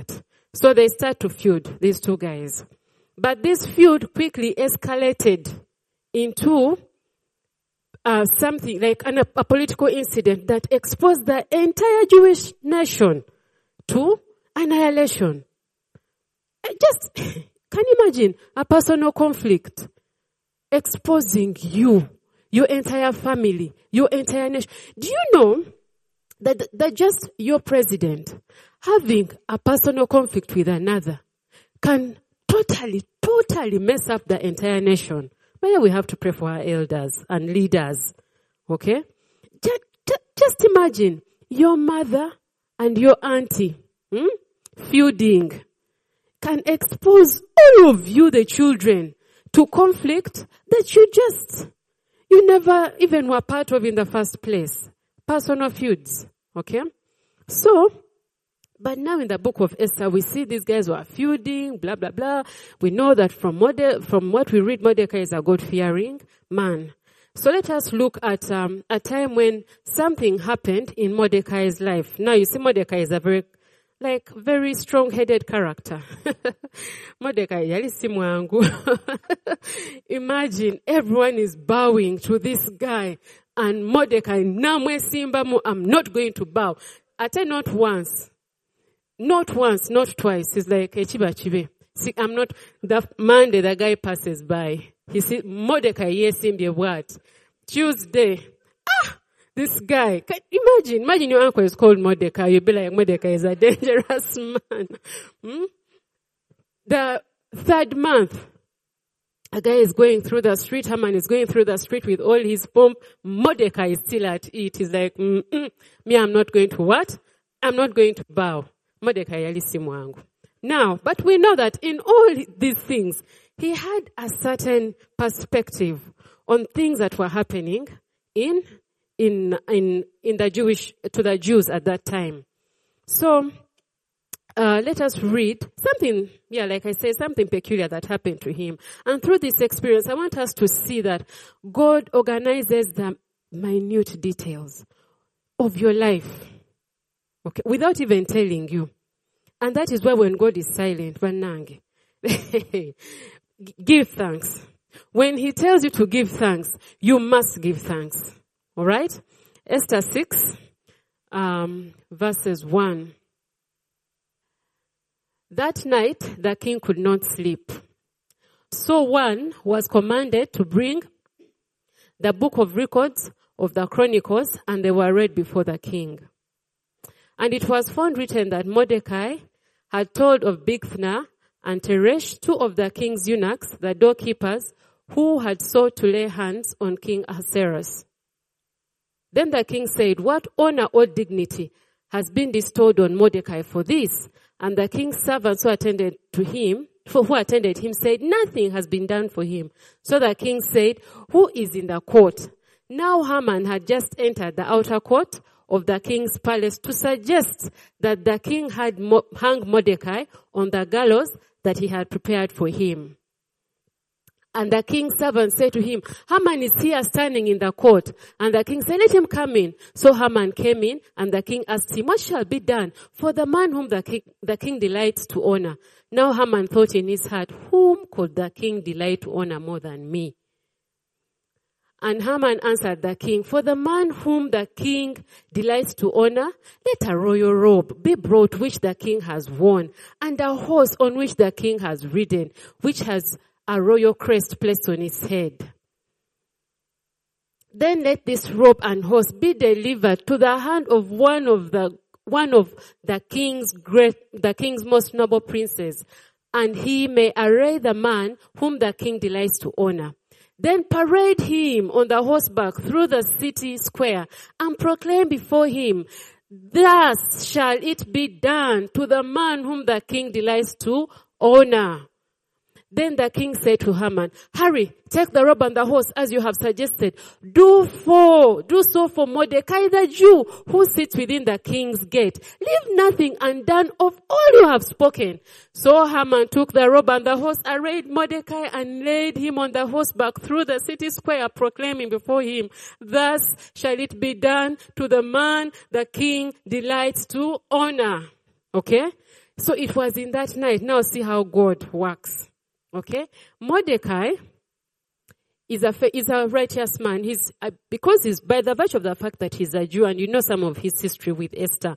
So they start to feud, these two guys. But this feud quickly escalated into something like a political incident that exposed the entire Jewish nation to annihilation. Just, can you imagine a personal conflict exposing you, your entire family, your entire nation? Do you know that just your president having a personal conflict with another can totally mess up the entire nation? But we have to pray for our elders and leaders. Okay? Just imagine your mother and your auntie feuding can expose all of you, the children, to conflict that you never even were part of in the first place. Personal feuds. Okay? So, but now in the book of Esther, we see these guys were feuding, blah, blah, blah. We know that from what we read, Mordecai is a God-fearing man. So let us look at a time when something happened in Mordecai's life. Now you see Mordecai is a very strong-headed character. Mordecai, yali si mwangu. Imagine everyone is bowing to this guy and Mordecai, namwe simbamu, I'm not going to bow. Not once, not twice. He's like, chiba. See, I'm not, the Monday the guy passes by. He said, Mordecai, yes, him the what? Tuesday. This guy, imagine your uncle is called Mordecai. You'll be like, Mordecai is a dangerous man. The third month, a guy is going through the street. Haman is going through the street with all his pomp. Mordecai is still at it. He's like, me, I'm not going to what? I'm not going to bow. Mordecai yali si mwangu. Now, but we know that in all these things, he had a certain perspective on things that were happening in the Jews at that time. So, let us read something, like I said, something peculiar that happened to him. And through this experience, I want us to see that God organizes the minute details of your life, okay, without even telling you. And that is why when God is silent, give thanks. When he tells you to give thanks, you must give thanks. All right? Esther 6, verses 1. That night, the king could not sleep. So one was commanded to bring the book of records of the Chronicles, and they were read before the king. And it was found written that Mordecai had told of Bigthana and Teresh, two of the king's eunuchs, the doorkeepers, who had sought to lay hands on King Ahasuerus. Then the king said, what honor or dignity has been bestowed on Mordecai for this? And the king's servants who attended him said, nothing has been done for him. So the king said, who is in the court? Now Haman had just entered the outer court of the king's palace to suggest that the king had hung Mordecai on the gallows that he had prepared for him. And the king's servant said to him, Haman is here standing in the court. And the king said, let him come in. So Haman came in, and the king asked him, what shall be done for the man whom the king delights to honor? Now Haman thought in his heart, whom could the king delight to honor more than me? And Haman answered the king, for the man whom the king delights to honor, let a royal robe be brought which the king has worn, and a horse on which the king has ridden, which has a royal crest placed on his head. Then let this robe and horse be delivered to the hand of one of the king's most noble princes, and he may array the man whom the king delights to honor. Then parade him on the horseback through the city square and proclaim before him, thus shall it be done to the man whom the king delights to honor. Then the king said to Haman, hurry, take the robe and the horse as you have suggested. Do so for Mordecai the Jew who sits within the king's gate. Leave nothing undone of all you have spoken. So Haman took the robe and the horse, arrayed Mordecai, and laid him on the horseback through the city square, proclaiming before him, thus shall it be done to the man the king delights to honor. Okay? So it was in that night. Now see how God works. Okay? Mordecai is a righteous man. Because he's, by the virtue of the fact that he's a Jew, and you know some of his history with Esther,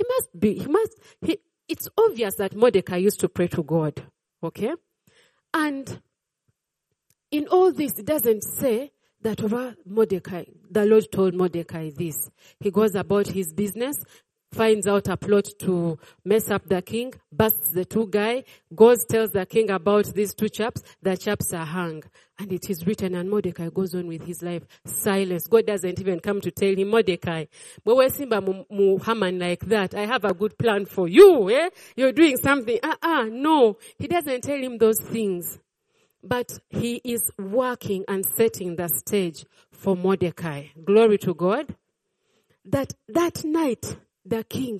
it's obvious that Mordecai used to pray to God. Okay? And in all this, it doesn't say that over Mordecai, the Lord told Mordecai this. He goes about his business, finds out a plot to mess up the king, busts the two guys, goes, tells the king about these two chaps. The chaps are hung. And it is written, and Mordecai goes on with his life. Silence. God doesn't even come to tell him, Mordecai, Haman like that. I have a good plan for you. Eh? You're doing something. No. He doesn't tell him those things. But he is working and setting the stage for Mordecai. Glory to God. That night, the king,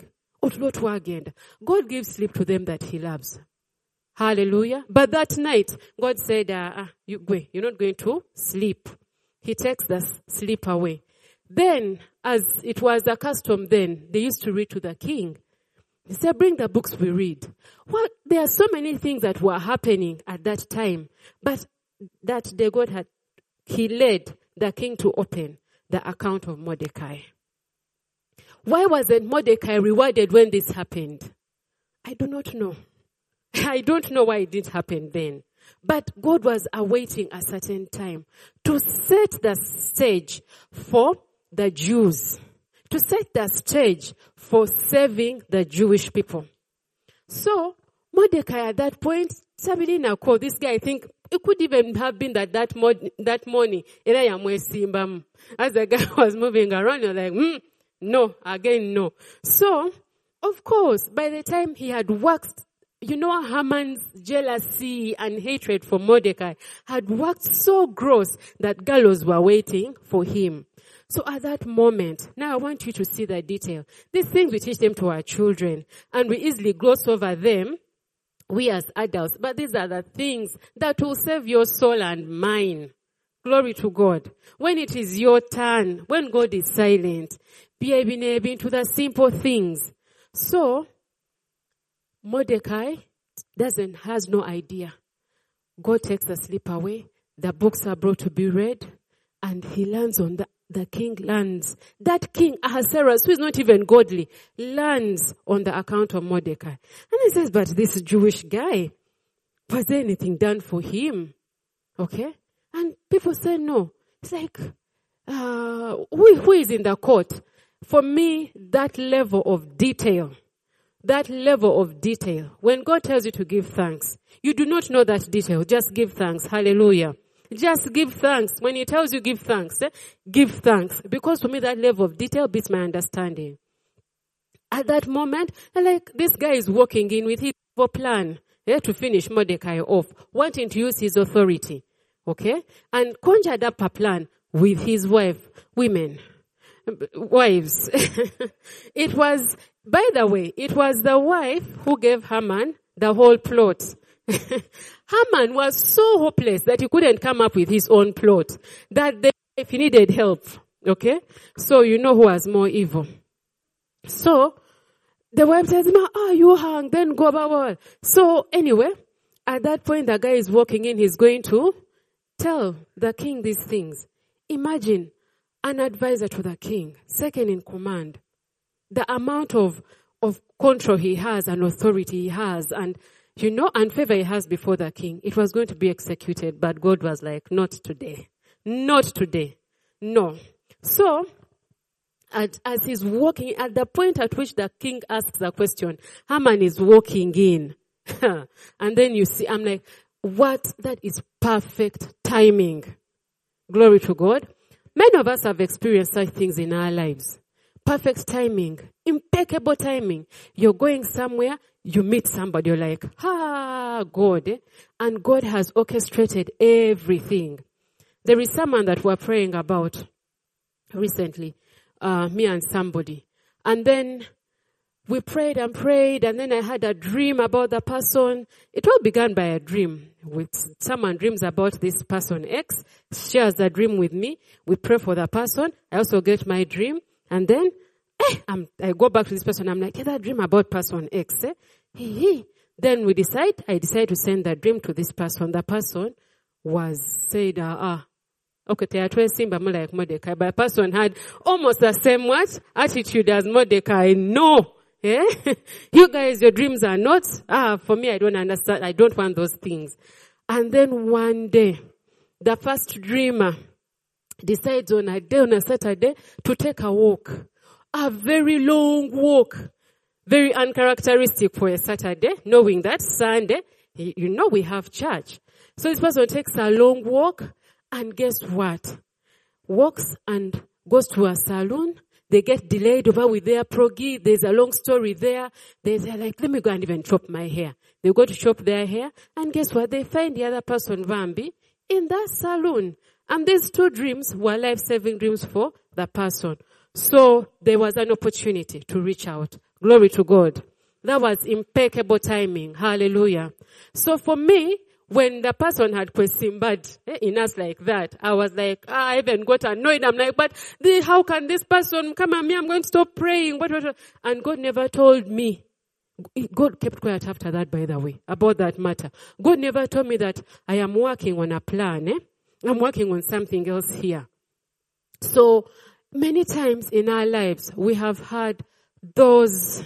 God gives sleep to them that he loves. Hallelujah. But that night, God said, you're not going to sleep. He takes the sleep away. Then, as it was the custom then, they used to read to the king. He said, bring the books we read. Well, there are so many things that were happening at that time. But that day he led the king to open the account of Mordecai. Why wasn't Mordecai rewarded when this happened? I do not know. I don't know why it didn't happen then. But God was awaiting a certain time to set the stage for the Jews, to set the stage for saving the Jewish people. So, Mordecai at that point, this guy, I think, it could even have been that morning, as the guy was moving around, you're like, no, again, no. So, of course, by the time he had waxed, Haman's jealousy and hatred for Mordecai had waxed so gross that gallows were waiting for him. So at that moment, now I want you to see the detail. These things we teach them to our children, and we easily gloss over them, we as adults. But these are the things that will save your soul and mine. Glory to God. When it is your turn, when God is silent, be able to the simple things. So, Mordecai has no idea. God takes the sleep away. The books are brought to be read. And he lands on the king lands. That king, Ahasuerus, who is not even godly, lands on the account of Mordecai. And he says, but this Jewish guy, was there anything done for him? Okay? And people say no. It's like, who is in the court? For me, that level of detail, when God tells you to give thanks, you do not know that detail. Just give thanks. Hallelujah. Just give thanks. When he tells you give thanks, give thanks. Because for me, that level of detail beats my understanding. At that moment, this guy is walking in with his plan to finish Mordecai off, wanting to use his authority. Okay? And conjured up a plan with his wives. It was the wife who gave Haman the whole plot. Haman was so hopeless that he couldn't come up with his own plot, that if he needed help. Okay? So you know who was more evil. So the wife says, you hung, then go blah. So anyway, at that point the guy is walking in, he's going to tell the king these things. Imagine an advisor to the king, second in command. The amount of control he has and authority he has and, and favor he has before the king. It was going to be executed, but God was like, not today. Not today. No. So, as he's walking, at the point at which the king asks a question, Haman is walking in. And then you see, I'm like, what? That is perfect timing. Glory to God. Many of us have experienced such things in our lives. Perfect timing. Impeccable timing. You're going somewhere, you meet somebody, you're like, God. And God has orchestrated everything. There is someone that we're praying about recently, me and somebody. And then we prayed, and then I had a dream about the person. It all began by a dream. With someone dreams about this person X, shares the dream with me. We pray for the person. I also get my dream. And then, I go back to this person. I'm like, that dream about person X, Then I decided to send the dream to this person. The person said, okay, Simba like Mordecai. But the person had almost the same attitude as Mordecai. No. Yeah? You guys, your dreams are not, for me, I don't understand. I don't want those things. And then one day, the first dreamer decides on a Saturday to take a walk. A very long walk. Very uncharacteristic for a Saturday, knowing that Sunday, we have church. So this person takes a long walk, and guess what? Walks and goes to a salon. They get delayed over with their progi. There's a long story there. They're like, let me go and even chop my hair. They go to chop their hair, and guess what? They find the other person, Vambi, in that salon. And these two dreams were life-saving dreams for the person. So there was an opportunity to reach out. Glory to God. That was impeccable timing. Hallelujah. So for me, when the person had questioned bad in us like that, I was like, I even got annoyed. I'm like, but how can this person come at me? I'm going to stop praying. What? And God never told me. God kept quiet after that, by the way, about that matter. God never told me that I am working on a plan. I'm working on something else here. So many times in our lives, we have had those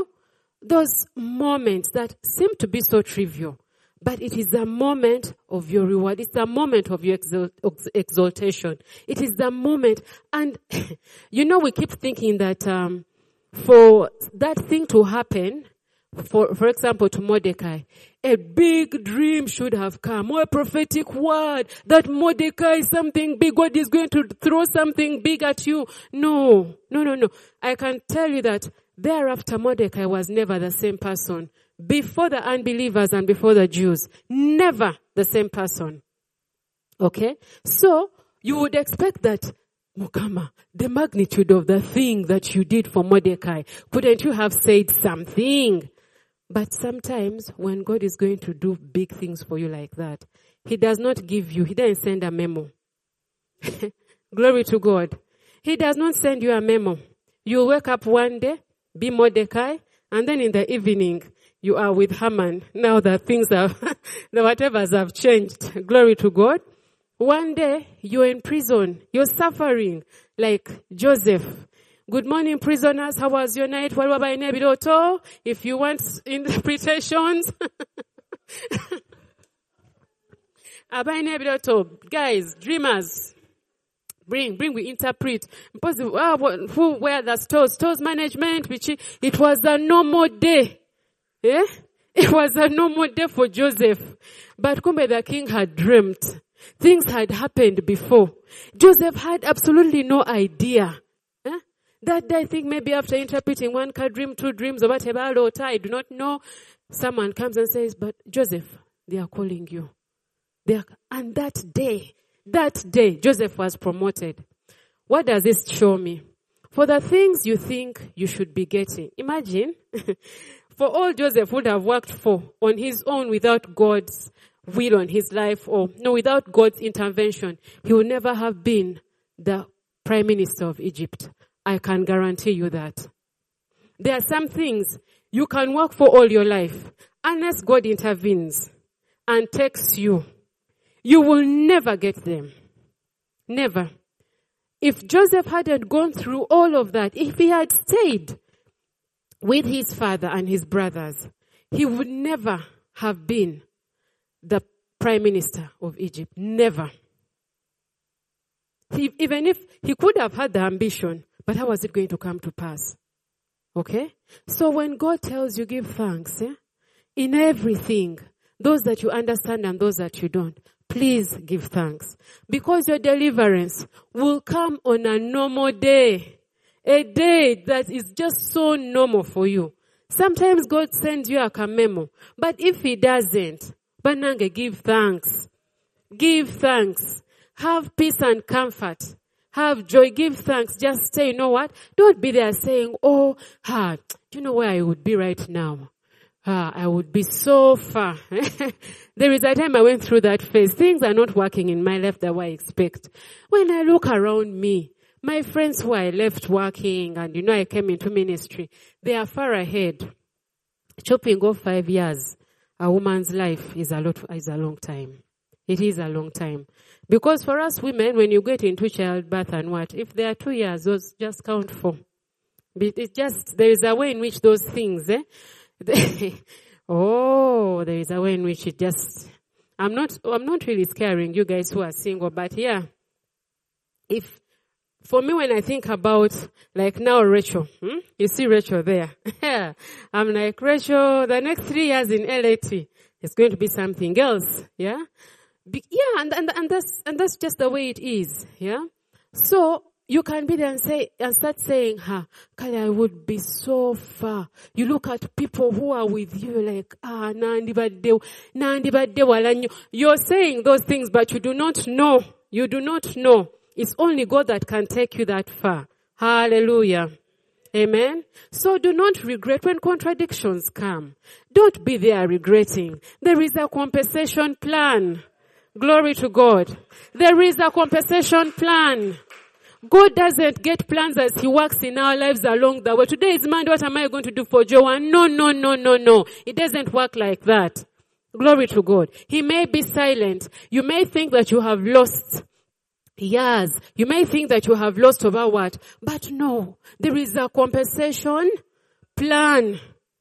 moments that seem to be so trivial. But it is the moment of your reward. It's the moment of your exaltation. It is the moment. And, we keep thinking that for that thing to happen, for example, to Mordecai, a big dream should have come, or a prophetic word that Mordecai, something big, God is going to throw something big at you. No. I can tell you that thereafter Mordecai was never the same person. Before the unbelievers and before the Jews, never the same person. Okay? So, you would expect that, Mukama, the magnitude of the thing that you did for Mordecai, couldn't you have said something? But sometimes when God is going to do big things for you like that, He doesn't send a memo. Glory to God. He does not send you a memo. You wake up one day, be Mordecai, and then in the evening, you are with Haman. Now that things the whatevers have changed. Glory to God. One day, you're in prison. You're suffering like Joseph. Good morning, prisoners. How was your night? If you want interpretations. Guys, dreamers. Bring, we interpret. Who were the stores management, it was a normal day. Yeah? It was a normal day for Joseph. But kumbe the king had dreamt. Things had happened before. Joseph had absolutely no idea. That day, I think maybe after interpreting one dream, two dreams, or whatever, I do not know. Someone comes and says, but Joseph, they are calling you. And that day, Joseph was promoted. What does this show me? For the things you think you should be getting. Imagine, for all Joseph would have worked for on his own without God's will on his life, without God's intervention, he would never have been the prime minister of Egypt. I can guarantee you that. There are some things you can work for all your life. Unless God intervenes and takes you, you will never get them. Never. If Joseph hadn't gone through all of that, if he had stayed with his father and his brothers, he would never have been the prime minister of Egypt. Never. Even if he could have had the ambition, but how was it going to come to pass? Okay? So when God tells you give thanks, in everything, those that you understand and those that you don't, please give thanks. Because your deliverance will come on a normal day. A day that is just so normal for you. Sometimes God sends you a memo. But if He doesn't, Banange, give thanks. Give thanks. Have peace and comfort. Have joy. Give thanks. Just say, you know what? Don't be there saying, do you know where I would be right now? I would be so far. There is a time I went through that phase. Things are not working in my life the way I expect. When I look around me, my friends who I left working and, I came into ministry, they are far ahead. Chopping off 5 years, a woman's life is a long time. It is a long time. Because for us women, when you get into childbirth and what, if there are 2 years, those just count for. There is a way in which those things, there is a way in which it just, I'm not really scaring you guys who are single, but yeah, for me, when I think about, like now Rachel, you see Rachel there. I'm like, Rachel, the next 3 years in LAT is going to be something else. Yeah? And that's just the way it is. Yeah? So, you can be there and start saying, Kali, I would be so far. You look at people who are with you like, nandi badde walanyo. You're saying those things, but you do not know. You do not know. It's only God that can take you that far. Hallelujah. Amen. So do not regret when contradictions come. Don't be there regretting. There is a compensation plan. Glory to God. There is a compensation plan. God doesn't get plans as He works in our lives along the way. Today is Monday, what am I going to do for Joanne? No. It doesn't work like that. Glory to God. He may be silent. You may think that you have lost years. You may think that you have lost over what? But no. There is a compensation plan.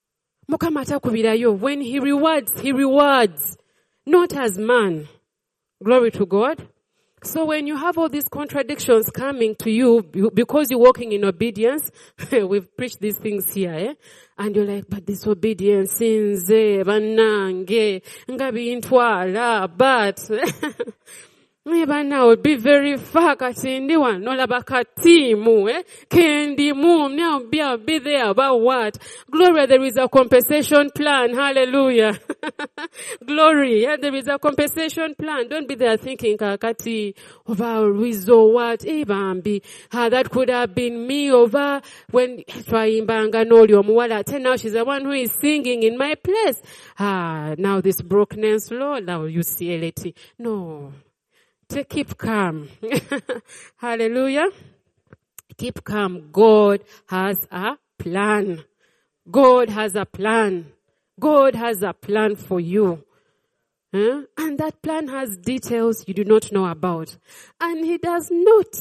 When He rewards. Not as man. Glory to God. So when you have all these contradictions coming to you because you're walking in obedience, we've preached these things here, and you're like, but disobedience, sins, banange, ngabi intwala, but Bana would be very far katindi one, no labakatimu, kendi mu, now be there about what? Glory, there is a compensation plan. Hallelujah. Glory, there is a compensation plan. Don't be there thinking kakati over wizo what, bambi. That could have been me over when trying banga no muwala. Now she's the one who is singing in my place. Now this brokenness, Lord, now you see LAT. No. Keep calm. Hallelujah. Keep calm. God has a plan. God has a plan. God has a plan for you. And that plan has details you do not know about. And He's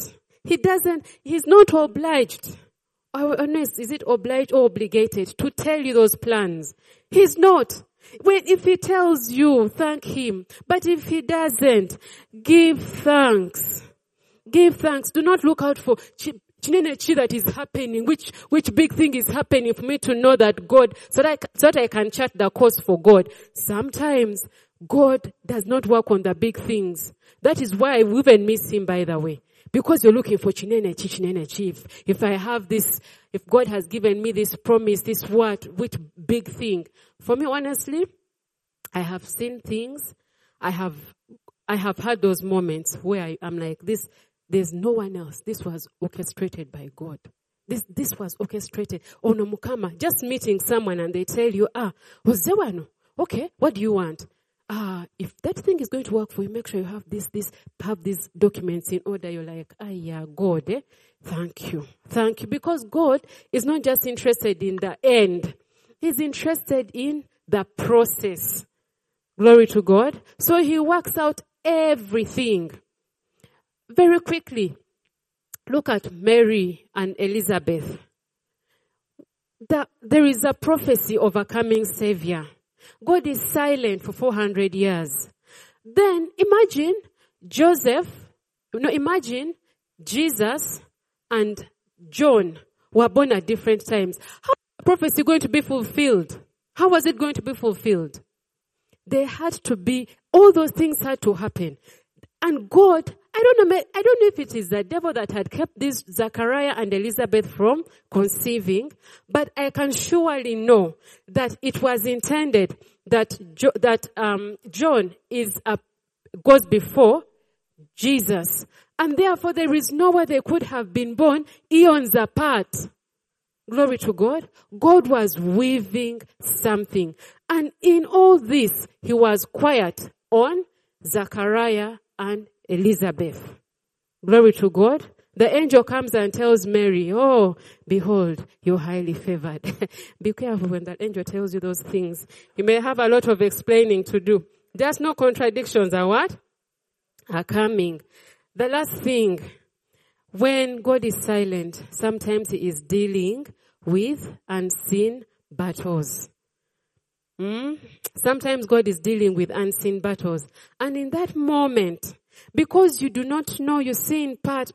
not obliged. Honest, is it obliged or obligated to tell you those plans? He's not. If He tells you, thank Him. But if He doesn't, give thanks. Give thanks. Do not look out for chinene that is happening. Which big thing is happening for me to know that God, so that I can chart the course for God. Sometimes God does not work on the big things. That is why we even miss Him, by the way. Because you're looking for chinene chief. If I have this, if God has given me this promise, this which big thing. For me, honestly, I have seen things. I have had those moments where I'm like, there's no one else. This was orchestrated by God. This was orchestrated. Oh no, mukama, just meeting someone and they tell you, okay, what do you want? If that thing is going to work for you, make sure you have have these documents in order. You're like, God, thank you. Thank you. Because God is not just interested in the end. He's interested in the process. Glory to God. So He works out everything. Very quickly, look at Mary and Elizabeth. There is a prophecy of a coming Savior. God is silent for 400 years. Then imagine imagine Jesus and John were born at different times. How is the prophecy going to be fulfilled? How was it going to be fulfilled? They had to be, all those things had to happen. And God, I don't know if it is the devil that had kept this Zachariah and Elizabeth from conceiving, but I can surely know that it was intended that John goes before Jesus, and therefore there is no way they could have been born eons apart. Glory to God. God was weaving something, and in all this, He was quiet on Zachariah and Elizabeth. Glory to God. The angel comes and tells Mary, oh, behold, you're highly favored. Be careful when that angel tells you those things. You may have a lot of explaining to do. There's no contradictions are what? Are coming. The last thing, when God is silent, sometimes he is dealing with unseen battles. Sometimes God is dealing with unseen battles. And in that moment, because you do not know, you see in part,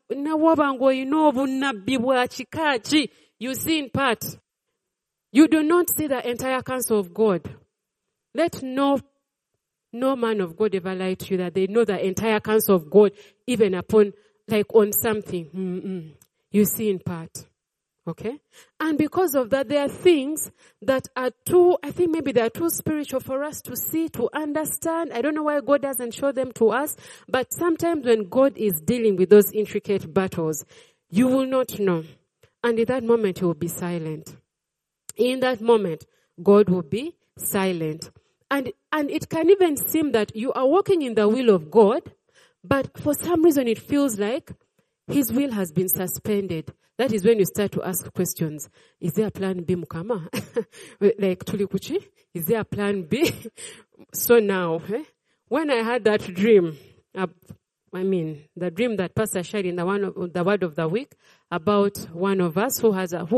you see in part. You do not see the entire counsel of God. Let no man of God ever lie to you that they know the entire counsel of God, even upon, on something. You see in part. Okay? And because of that, there are things that are I think maybe they are too spiritual for us to see, to understand. I don't know why God doesn't show them to us, but sometimes when God is dealing with those intricate battles, you will not know. And in that moment, he will be silent. In that moment, God will be silent. And it can even seem that you are walking in the will of God, but for some reason it feels like his will has been suspended. That is when you start to ask questions. Is there a plan B, Mukama? Like Tulikuchi? Is there a plan B? So now, when I had that dream, the dream that Pastor shared in the word of the week about one of us who has a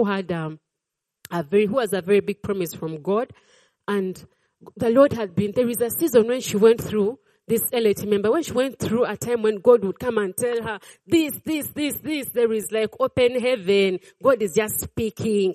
very big promise from God, and the Lord there is a season when she went through. This LAT member, when she went through a time when God would come and tell her, this, there is like open heaven. God is just speaking.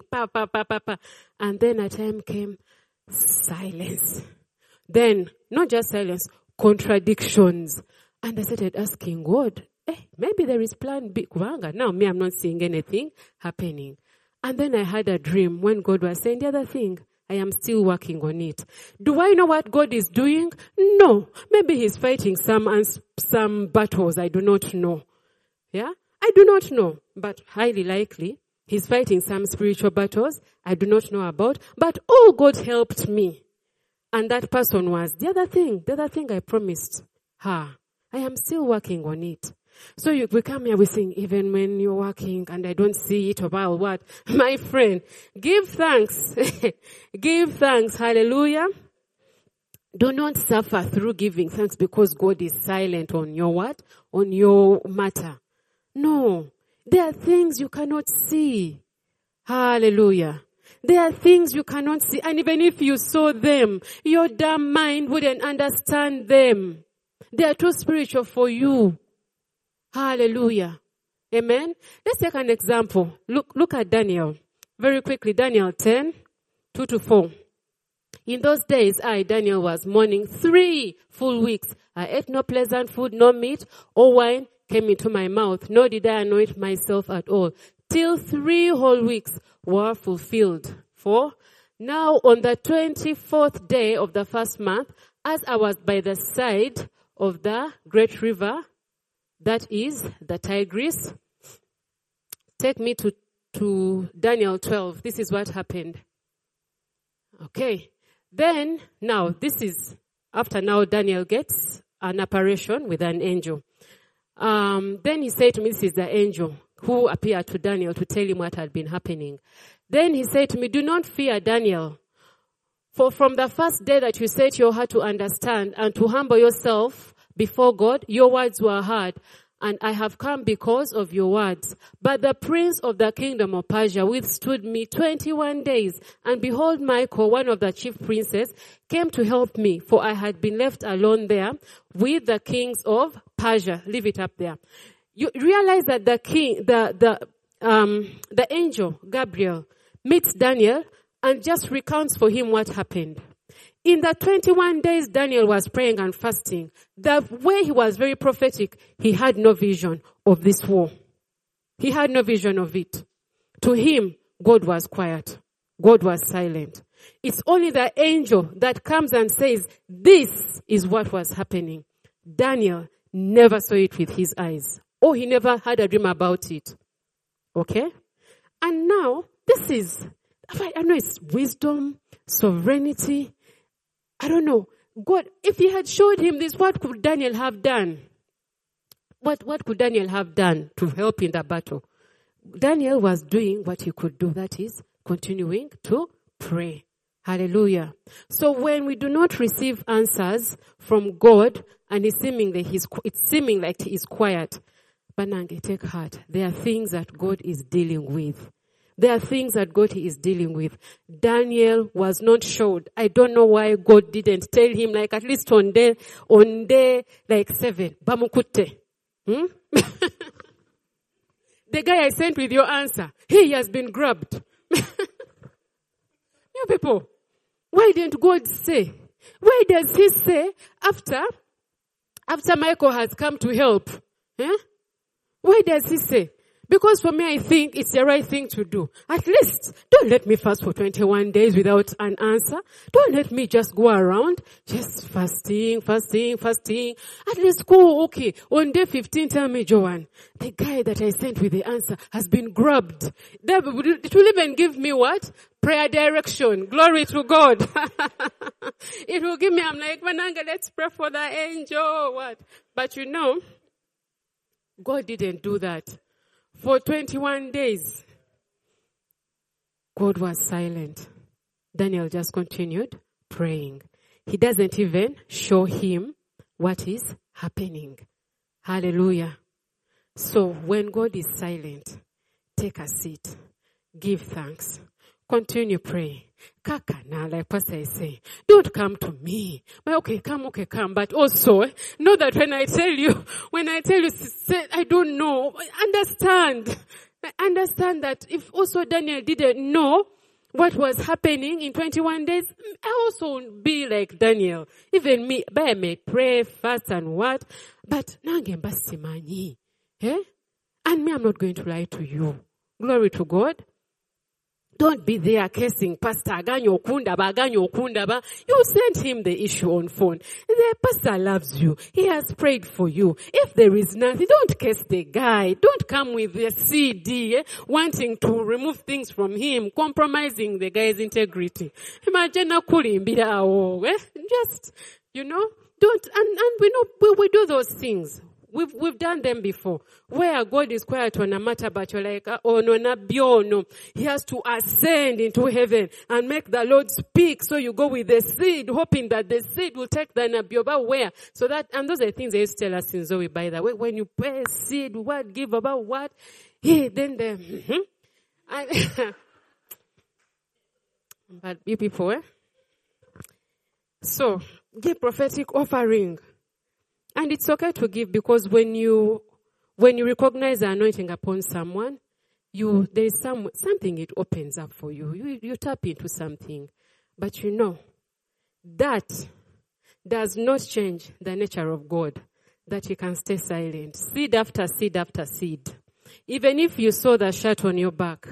And then a time came, silence. Then, not just silence, contradictions. And I started asking God, maybe there is plan B. Now I'm not seeing anything happening. And then I had a dream when God was saying the other thing. I am still working on it. Do I know what God is doing? No. Maybe he's fighting some battles I do not know. Yeah? I do not know. But highly likely, he's fighting some spiritual battles I do not know about. But God helped me. And that person was the other thing I promised her. I am still working on it. So we come here, we sing, even when you're working and I don't see it about what? My friend, give thanks. Give thanks. Hallelujah. Do not suffer through giving thanks because God is silent on your what? On your matter. No. There are things you cannot see. Hallelujah. There are things you cannot see. And even if you saw them, your dumb mind wouldn't understand them. They are too spiritual for you. Hallelujah. Amen. Let's take an example. Look at Daniel. Very quickly, Daniel 10, 2-4. In those days, Daniel, was mourning 3 full weeks. I ate no pleasant food, no meat or wine came into my mouth, nor did I anoint myself at all, till 3 whole weeks were fulfilled. For now on the 24th day of the first month, as I was by the side of the great river, that is the Tigris. Take me to Daniel 12. This is what happened. Okay. Then, now, this is after now Daniel gets an apparition with an angel. Then he said to me, this is the angel who appeared to Daniel to tell him what had been happening. Then he said to me, do not fear, Daniel. For from the first day that you set your heart to understand and to humble yourself before God, your words were heard, and I have come because of your words. But the prince of the kingdom of Persia withstood me 21 days, and behold, Michael, one of the chief princes, came to help me, for I had been left alone there with the kings of Persia. Leave it up there. You realize that the angel, Gabriel, meets Daniel and just recounts for him what happened. In the 21 days Daniel was praying and fasting, the way he was very prophetic, he had no vision of this war. He had no vision of it. To him, God was quiet. God was silent. It's only the angel that comes and says, this is what was happening. Daniel never saw it with his eyes. Or he never had a dream about it. Okay? And now, this is, I know it's wisdom, sovereignty. I don't know. God, if he had showed him this, what could Daniel have done? What could Daniel have done to help in the battle? Daniel was doing what he could do, that is, continuing to pray. Hallelujah. So when we do not receive answers from God and it's seeming like he's quiet, but Nange, take heart. There are things that God is dealing with. There are things that God is dealing with. Daniel was not showed. I don't know why God didn't tell him, like at least on day like 7. Bamukute. The guy I sent with your answer, he has been grabbed. You people, why didn't God say? Why does he say after Michael has come to help? Why does he say? Because for me, I think it's the right thing to do. At least, don't let me fast for 21 days without an answer. Don't let me just go around, just fasting. At least go, okay, on day 15, tell me, Joanne, the guy that I sent with the answer has been grabbed. It will even give me what? Prayer direction. Glory to God. It will give me, I'm like, Mananga, let's pray for the angel. What? But you know, God didn't do that. For 21 days, God was silent. Daniel just continued praying. He doesn't even show him what is happening. Hallelujah. So when God is silent, take a seat. Give thanks. Continue praying. Kakana, like Pastor is saying, don't come to me. But okay, come. But also, know that when I tell you, say, I don't know, understand that if also Daniel didn't know what was happening in 21 days, I also would be like Daniel. Even me, but I may pray, fast and what, but nangemba simanyi. And me, I'm not going to lie to you. Glory to God. Don't be there cursing, Pastor Aganyo Kundaba. You sent him the issue on phone. The pastor loves you. He has prayed for you. If there is nothing, don't curse the guy. Don't come with the CD, wanting to remove things from him, compromising the guy's integrity. Imagine just, don't, and we know, we do those things. We've done them before. Where God is quiet on a matter, but you're like, oh no. He has to ascend into heaven and make the Lord speak. So you go with the seed, hoping that the seed will take the nabio. But where? So that, and those are things they used to tell us in Zoe, by the way. When you pray seed, what, give about what? But you people, So, give prophetic offering. And it's okay to give, because when you recognize the anointing upon someone, there is something it opens up for you. You tap into something. But that does not change the nature of God, that you can stay silent. Seed after seed after seed. Even if you saw the shirt on your back,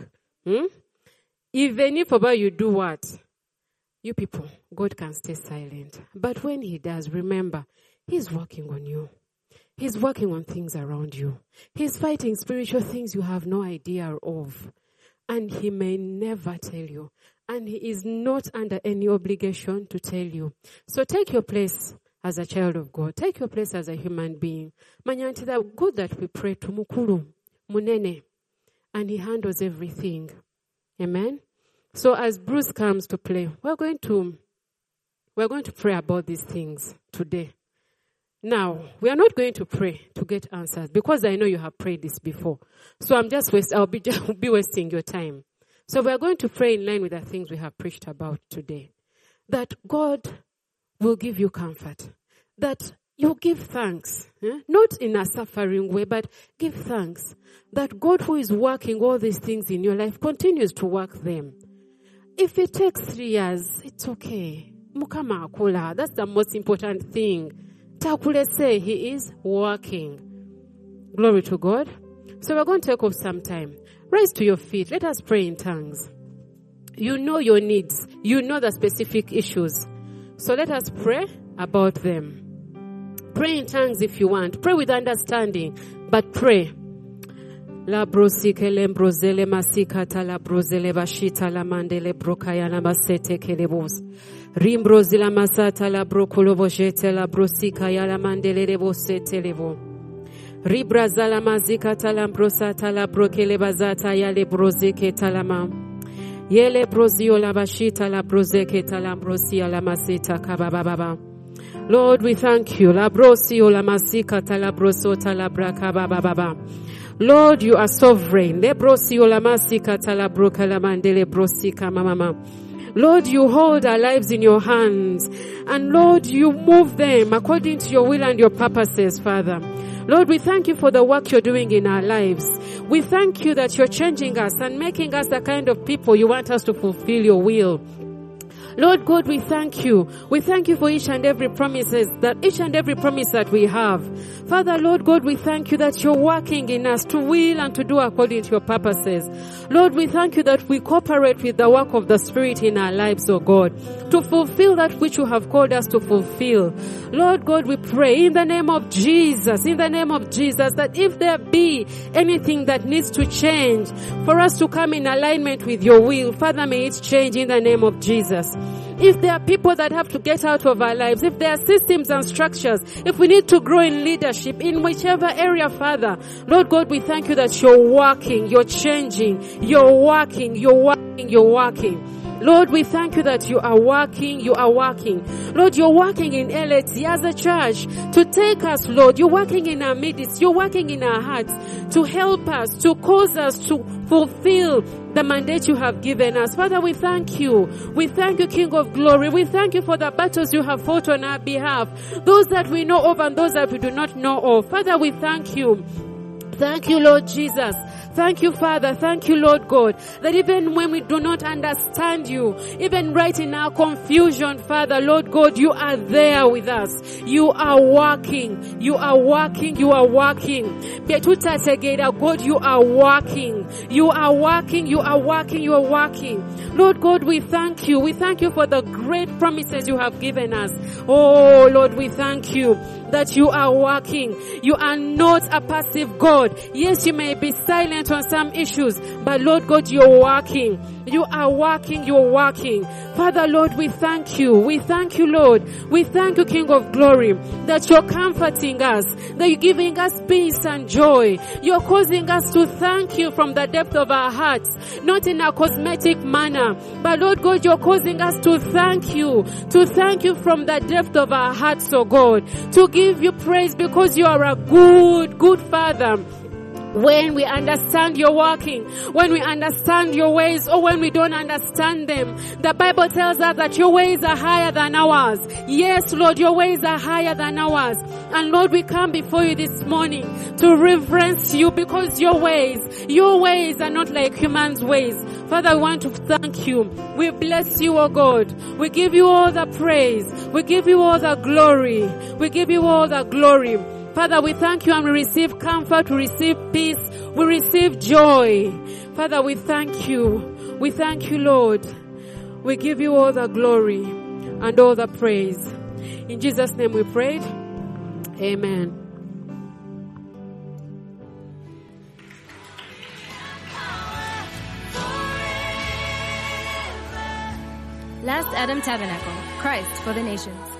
even if about you do what? You people, God can stay silent. But when he does, remember, He's working on you. He's working on things around you. He's fighting spiritual things you have no idea of. And he may never tell you. And he is not under any obligation to tell you. So take your place as a child of God. Take your place as a human being. Manyanti, that God that we pray to mukuru, munene. And he handles everything. Amen? So as Bruce comes to play, we're going to pray about these things today. Now, we are not going to pray to get answers, because I know you have prayed this before. So I'll be wasting your time. So we are going to pray in line with the things we have preached about today. That God will give you comfort. That you give thanks. Not in a suffering way, but give thanks. That God, who is working all these things in your life, continues to work them. If it takes 3 years, it's okay. Mukama akula. That's the most important thing. Takule say he is working. Glory to God. So we're going to take off some time. Rise to your feet. Let us pray in tongues. You know your needs. You know the specific issues. So let us pray about them. Pray in tongues if you want. Pray with understanding. But pray. La brosike lembrozele masikata la brozele bashita la mandele brokaya la masete kelebos. Rimbrozila masata la brokolobo jete la brosika ya la mandele lebo sete lebo. Ribra zalamazika talambrosa talabrokele bazata yale brozeke talama. Yele brozio la bashita la brozeke talambrosia la masita kabababa. Lord, we thank you. La brosio la masika talabroso talabraka bababa. Lord, you are sovereign. Le brosio la masika talabroka la mandele brosika mama. Lord, you hold our lives in your hands. And Lord, you move them according to your will and your purposes, Father. Lord, we thank you for the work you're doing in our lives. We thank you that you're changing us and making us the kind of people you want us to fulfill your will. Lord God, we thank you. We thank you for each and every promise that we have. Father, Lord God, we thank you that you're working in us to will and to do according to your purposes. Lord, we thank you that we cooperate with the work of the Spirit in our lives, oh God, to fulfill that which you have called us to fulfill. Lord God, we pray in the name of Jesus, that if there be anything that needs to change for us to come in alignment with your will, Father, may it change in the name of Jesus. If there are people that have to get out of our lives, if there are systems and structures, if we need to grow in leadership, in whichever area, Father, Lord God, we thank you that you're working, you're changing, you're working. Lord, we thank you that you are working. Lord, you're working in LAT as a church to take us, Lord. You're working in our midst. You're working in our hearts to help us, to cause us to fulfill the mandate you have given us. Father, we thank you. We thank you, King of Glory. We thank you for the battles you have fought on our behalf, those that we know of and those that we do not know of. Father, we thank you. Thank you, Lord Jesus. Thank you, Father. Thank you, Lord God, that even when we do not understand you, even right in our confusion, Father, Lord God, you are there with us. You are working. You are working. You are working. God, you are working. You are working. You are working. You are working. Lord God, we thank you. We thank you for the great promises you have given us. Oh, Lord, we thank you that you are working. You are not a passive God. Yes, you may be silent on some issues, but Lord God, you're working. You are working. You're working. Father, Lord, we thank you. We thank you, Lord. We thank you, King of Glory, that you're comforting us, that you're giving us peace and joy. You're causing us to thank you from the depth of our hearts, not in a cosmetic manner, but Lord God, you're causing us to thank you from the depth of our hearts, oh God, to give you praise because you are a good Father. When we understand your working, when we understand your ways, or when we don't understand them, the Bible tells us that your ways are higher than ours. Yes, Lord, your ways are higher than ours. And Lord, we come before you this morning to reverence you because your ways are not like humans' ways. Father, we want to thank you. We bless you, oh God. We give you all the praise. We give you all the glory. We give you all the glory. Father, we thank you and we receive comfort, we receive peace, we receive joy. Father, we thank you. We thank you, Lord. We give you all the glory and all the praise. In Jesus' name we prayed. Amen. Last Adam Tabernacle, Christ for the Nations.